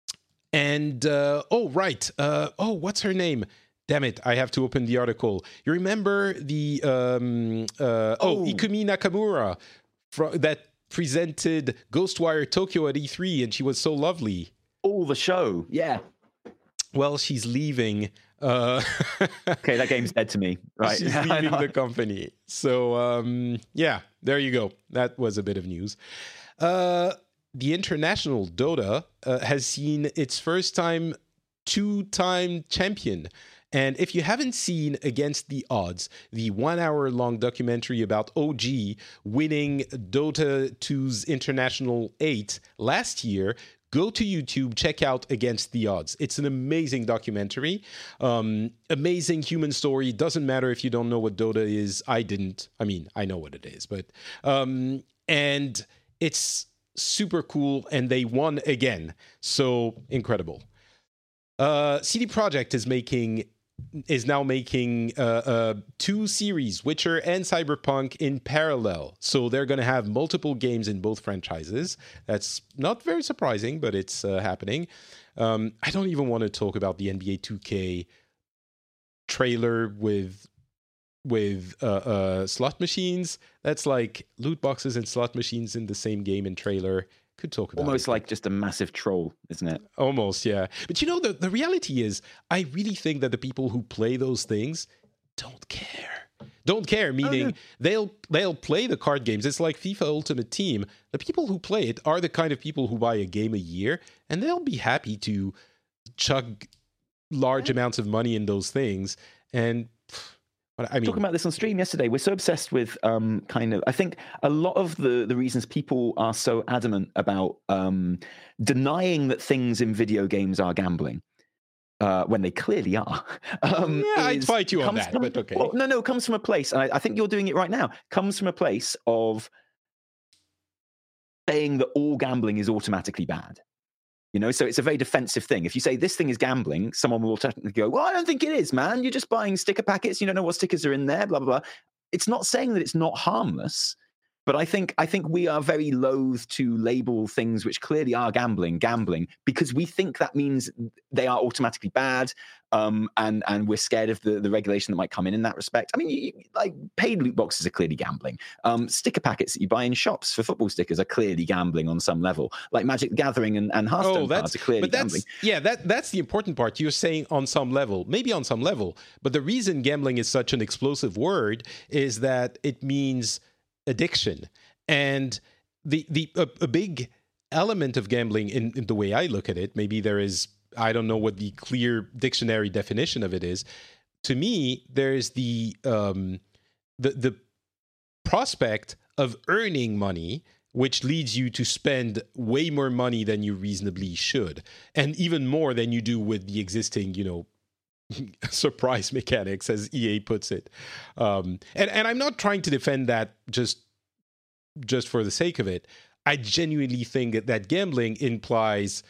And what's her name? Damn it, I have to open the article. You remember the Ikumi Nakamura that presented Ghostwire Tokyo at E3, and she was so lovely. Oh, the show, yeah. Well, she's leaving. Okay, that game's dead to me. Right, she's leaving the company. So there you go. That was a bit of news. The international Dota has seen its first time two-time champion. And if you haven't seen Against the Odds, the 1 hour long documentary about OG winning Dota 2's International 8 last year, go to YouTube, check out Against the Odds. It's an amazing documentary, amazing human story. Doesn't matter if you don't know what Dota is. I didn't. I mean, I know what it is, but and it's super cool, and they won again. So incredible. CD Projekt is now making two series, Witcher and Cyberpunk, in parallel. So they're going to have multiple games in both franchises. That's not very surprising, but it's happening. I don't even want to talk about the NBA 2K trailer with slot machines. That's like loot boxes and slot machines in the same game and trailer. Could talk about almost like just a massive troll, isn't it? Almost, yeah. But you know, the reality is, I really think that the people who play those things don't care. Meaning they'll play the card games. It's like FIFA Ultimate Team. The people who play it are the kind of people who buy a game a year, and they'll be happy to chug large amounts of money in those things. And I mean, talking about this on stream yesterday, we're so obsessed with I think a lot of the reasons people are so adamant about denying that things in video games are gambling when they clearly are. I'd fight you on that, but okay. Well, no, it comes from a place, and I think you're doing it right now, comes from a place of saying that all gambling is automatically bad. You know, so it's a very defensive thing. If you say this thing is gambling, someone will technically go, well, I don't think it is, man. You're just buying sticker packets. You don't know what stickers are in there, blah, blah, blah. It's not saying that it's not harmless, but I think we are very loath to label things which clearly are gambling, because we think that means they are automatically bad, and we're scared of the regulation that might come in that respect. I mean, like paid loot boxes are clearly gambling. Sticker packets that you buy in shops for football stickers are clearly gambling on some level. Like Magic the Gathering and Hearthstone cards are clearly gambling. Yeah, that's the important part. You're saying on some level, maybe on some level, but the reason gambling is such an explosive word is that it means addiction. And a big element of gambling in the way I look at it, maybe there is, I don't know what the clear dictionary definition of it is. To me, there's the prospect of earning money, which leads you to spend way more money than you reasonably should, and even more than you do with the existing, surprise mechanics, as EA puts it. And I'm not trying to defend that just for the sake of it. I genuinely think that gambling implies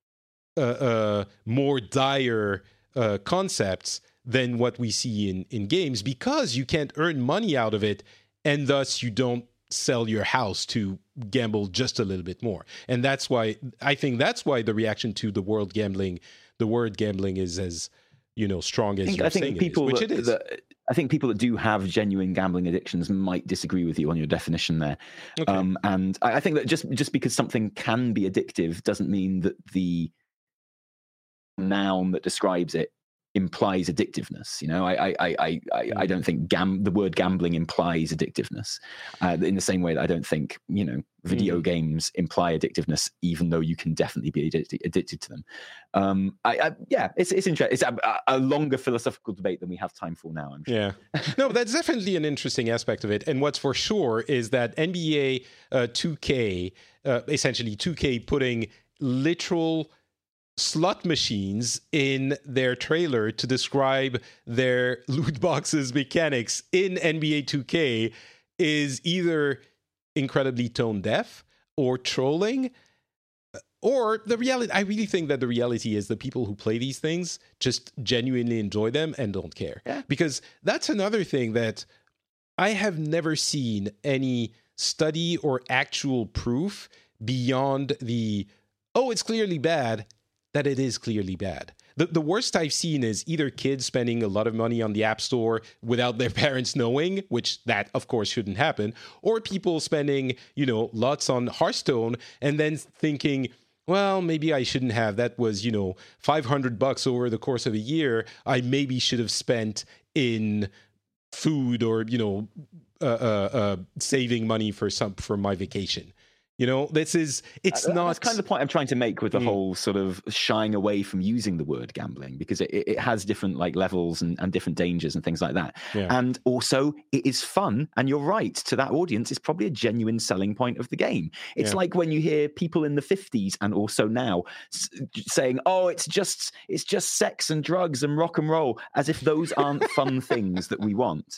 more dire concepts than what we see in games, because you can't earn money out of it, and thus you don't sell your house to gamble just a little bit more. And that's why the reaction to the word gambling is as strong as you're saying it is, which it is. I think people that do have genuine gambling addictions might disagree with you on your definition there. Okay. And I think that just because something can be addictive doesn't mean that the noun that describes it implies addictiveness. I don't think the word gambling implies addictiveness in the same way that I don't think video games imply addictiveness, even though you can definitely be addicted to them. It's interesting. It's a longer philosophical debate than we have time for now, I'm sure. Yeah, no, that's definitely an interesting aspect of it. And what's for sure is that NBA 2K, essentially 2K putting literal slot machines in their trailer to describe their loot boxes mechanics in NBA 2K is either incredibly tone deaf or trolling, or the reality. I really think that the reality is the people who play these things just genuinely enjoy them and don't care. Yeah. Because that's another thing that I have never seen any study or actual proof beyond it's clearly bad. that it is clearly bad. The worst I've seen is either kids spending a lot of money on the App Store without their parents knowing, which that, of course, shouldn't happen, or people spending, lots on Hearthstone and then thinking, well, maybe I shouldn't have. That was, $500 over the course of a year. I maybe should have spent in food or, saving money for my vacation. That's kind of the point I'm trying to make with the whole sort of shying away from using the word gambling, because it has different levels and different dangers and things like that. Yeah. And also it is fun. And you're right, to that audience, it's probably a genuine selling point of the game. It's like when you hear people in the 50s and also now saying, oh, it's just sex and drugs and rock and roll, as if those aren't fun things that we want.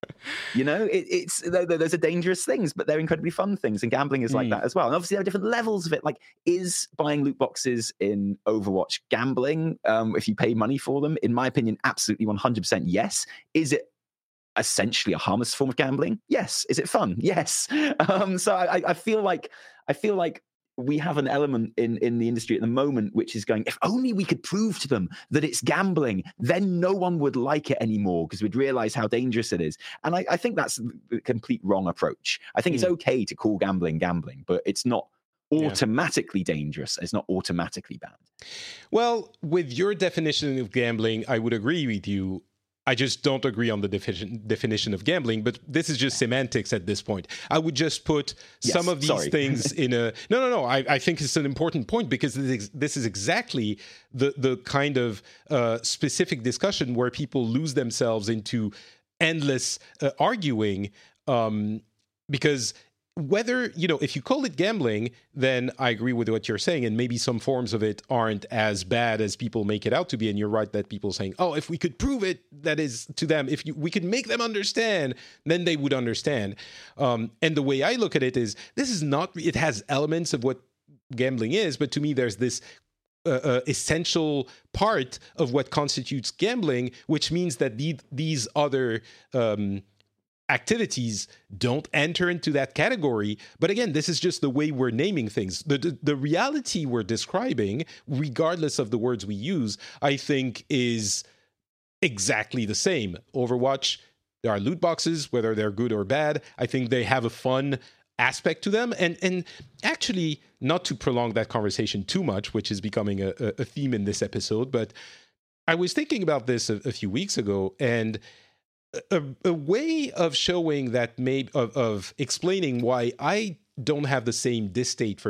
Those are dangerous things, but they're incredibly fun things, and gambling is like that as well. And obviously there are different levels of it. Like, is buying loot boxes in Overwatch gambling if you pay money for them? In my opinion, absolutely 100% yes. Is it essentially a harmless form of gambling? Yes. Is it fun? Yes. So I feel like we have an element in the industry at the moment which is going, if only we could prove to them that it's gambling, then no one would like it anymore because we'd realize how dangerous it is. And I think that's the complete wrong approach. I think it's okay to call gambling, but it's not automatically dangerous. It's not automatically bad. Well, with your definition of gambling, I would agree with you. I just don't agree on the definition of gambling, but this is just semantics at this point. I would just put some of these things in a... No. I think it's an important point, because this is exactly the kind of specific discussion where people lose themselves into endless arguing, because... whether, if you call it gambling, then I agree with what you're saying, and maybe some forms of it aren't as bad as people make it out to be. And you're right that people saying, oh, if we could prove it, that is to them, we could make them understand, then they would understand. And the way I look at it is, this is not, it has elements of what gambling is, but to me, there's this essential part of what constitutes gambling, which means that these other activities don't enter into that category. But again, this is just the way we're naming things. The reality we're describing, regardless of the words we use, I think is exactly the same. Overwatch, there are loot boxes, whether they're good or bad. I think they have a fun aspect to them. And actually, not to prolong that conversation too much, which is becoming a theme in this episode, but I was thinking about this a few weeks ago, and a way of showing that, of explaining why I don't have the same distaste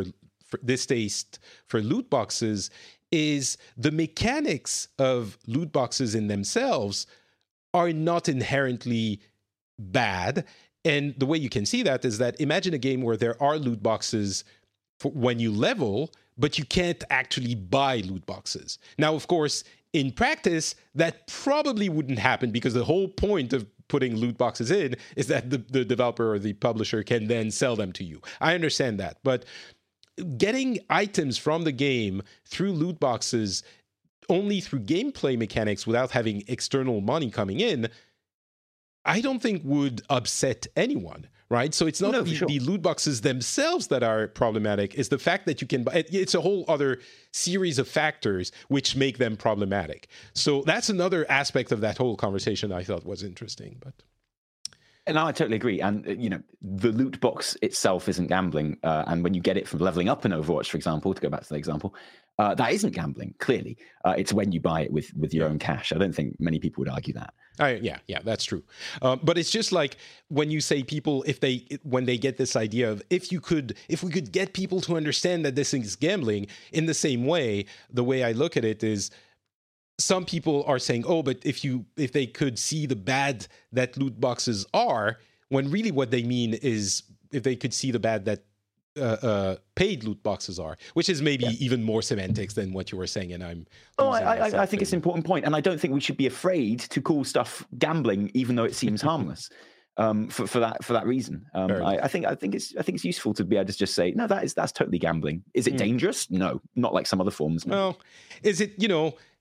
for loot boxes, is the mechanics of loot boxes in themselves are not inherently bad. And the way you can see that is that, imagine a game where there are loot boxes for when you level, but you can't actually buy loot boxes. Now, of course, in practice, that probably wouldn't happen, because the whole point of putting loot boxes in is that the developer or the publisher can then sell them to you. I understand that. But getting items from the game through loot boxes only through gameplay mechanics without having external money coming in, I don't think would upset anyone. Right? So it's not the loot boxes themselves that are problematic. It's the fact that you can buy. It's a whole other series of factors which make them problematic. So that's another aspect of that whole conversation I thought was interesting. And I totally agree. And, the loot box itself isn't gambling. And when you get it from leveling up in Overwatch, for example, to go back to the example, that isn't gambling, clearly. It's when you buy it with your own cash. I don't think many people would argue that. Yeah, that's true. But it's just like when you say people, when they get this idea of, if we could get people to understand that this is gambling, in the same way, the way I look at it is, some people are saying, oh, but if they could see the bad that loot boxes are, when really what they mean is if they could see the bad that paid loot boxes are, which is maybe even more semantics than what you were saying. And I think it's an important point, and I don't think we should be afraid to call stuff gambling, even though it seems harmless. For that reason, I think it's useful to be able to just say, no, that's totally gambling. Is it dangerous? No, not like some other forms. Well, is it?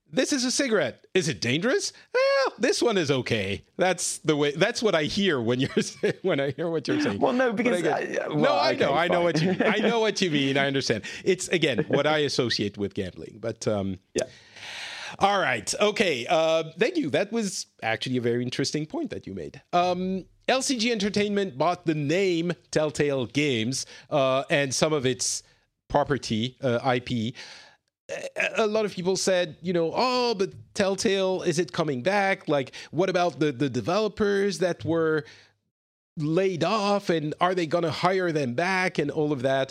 this is a cigarette. Is it dangerous? Well, this one is okay. That's the way. That's what I hear when I hear what you're saying. Well, no, because I know what you mean. I know what you mean. I understand. It's again what I associate with gambling. But yeah. All right. Okay. Thank you. That was actually a very interesting point that you made. LCG Entertainment bought the name Telltale Games and some of its property, IP. A lot of people said, oh, but Telltale, is it coming back? Like, what about the developers that were laid off, and are they going to hire them back and all of that?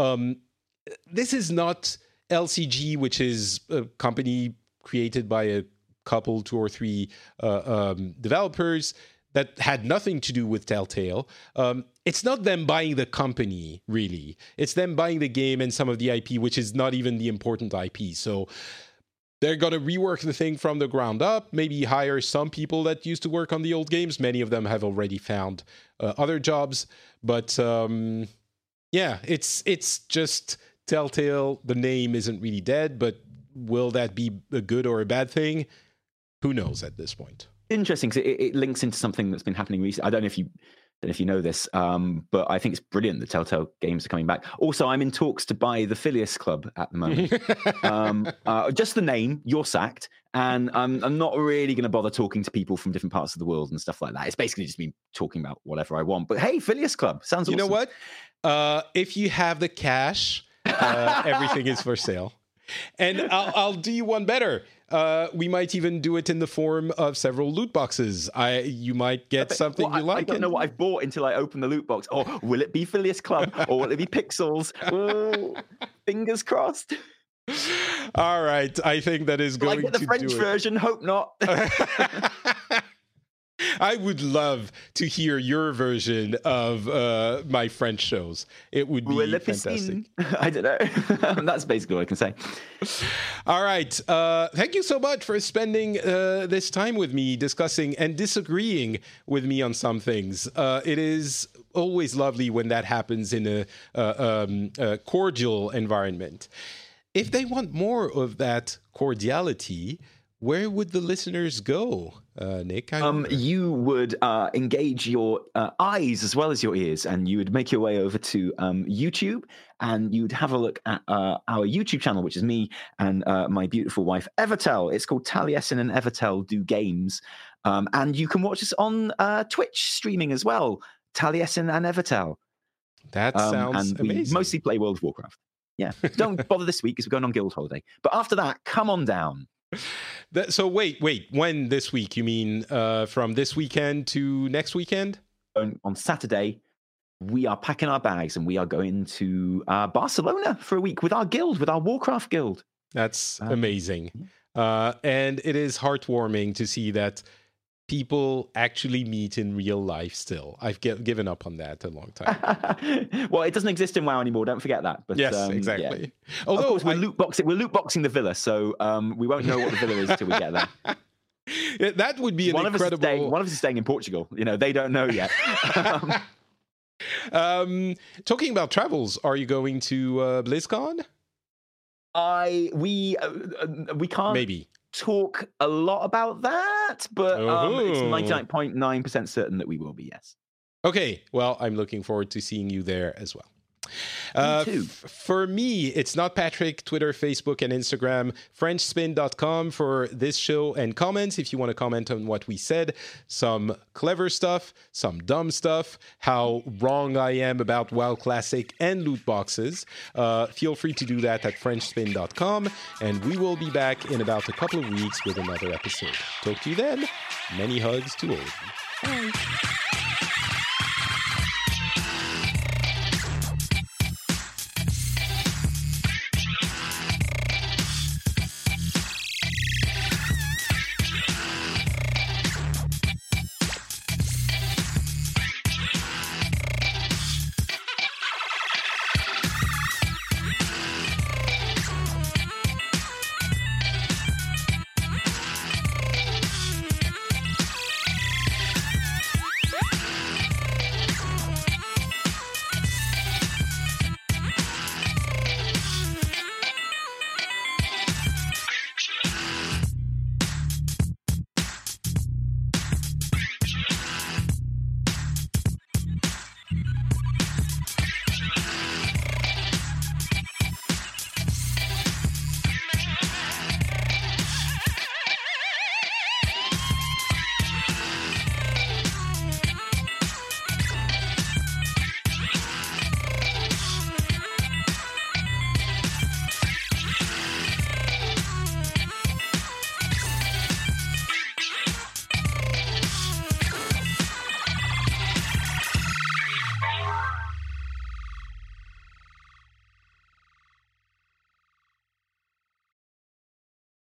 This is not LCG, which is a company created by a couple, 2 or 3 developers that had nothing to do with Telltale. It's not them buying the company, really. It's them buying the game and some of the IP, which is not even the important IP. So they're going to rework the thing from the ground up, maybe hire some people that used to work on the old games. Many of them have already found other jobs. But yeah, it's just Telltale. The name isn't really dead, but will that be a good or a bad thing? Who knows at this point? Interesting, because it links into something that's been happening recently. I don't know if you know this, but I think it's brilliant that Telltale Games are coming back. Also, I'm in talks to buy the Phileas Club at the moment. Just the name, you're sacked, and I'm not really going to bother talking to people from different parts of the world and stuff like that. It's basically just me talking about whatever I want. But hey, Phileas Club sounds awesome. You know what? If you have the cash, everything is for sale. And I'll do you one better. We might even do it in the form of several loot boxes. You might get something you like. I don't know what I've bought until I open the loot box. Or will it be Phileas Club? Or will it be Pixels? Oh, fingers crossed. All right. I think that is going to do it. Like the French version. Hope not. I would love to hear your version of my French shows. It would be fantastic. I don't know. That's basically what I can say. All right. Thank you so much for spending this time with me, discussing and disagreeing with me on some things. It is always lovely when that happens in a cordial environment. If they want more of that cordiality, where would the listeners go, Nick? You would engage your eyes as well as your ears, and you would make your way over to YouTube, and you'd have a look at our YouTube channel, which is me and my beautiful wife, Evertel. It's called Taliesin and Evertel Do Games. And you can watch us on Twitch streaming as well, Taliesin and Evertel. That sounds and amazing. We mostly play World of Warcraft. Yeah. Don't bother this week because we're going on Guild Holiday. But after that, come on down. So wait, when this week? You mean from this weekend to next weekend? On Saturday, we are packing our bags and we are going to Barcelona for a week with our guild, with our Warcraft guild. That's amazing. And it is heartwarming to see that people actually meet in real life still. I've given up on that a long time. Well, it doesn't exist in WoW anymore. Don't forget that. But, yes, exactly. Yeah. Although, of course, we're loot boxing the villa, so we won't know what the villa is till we get there. Yeah, that would be one incredible... One of us is staying in Portugal. They don't know yet. Talking about travels, are you going to BlizzCon? We can't... Maybe. Talk a lot about that, but it's 99.9% certain that we will be, yes. Okay, well, I'm looking forward to seeing you there as well. Me too. For me, it's not Patrick, Twitter, Facebook, and Instagram, FrenchSpin.com for this show and comments. If you want to comment on what we said, some clever stuff, some dumb stuff, how wrong I am about WoW Classic and loot boxes, feel free to do that at FrenchSpin.com, and we will be back in about a couple of weeks with another episode. Talk to you then. Many hugs to all of you. Bye.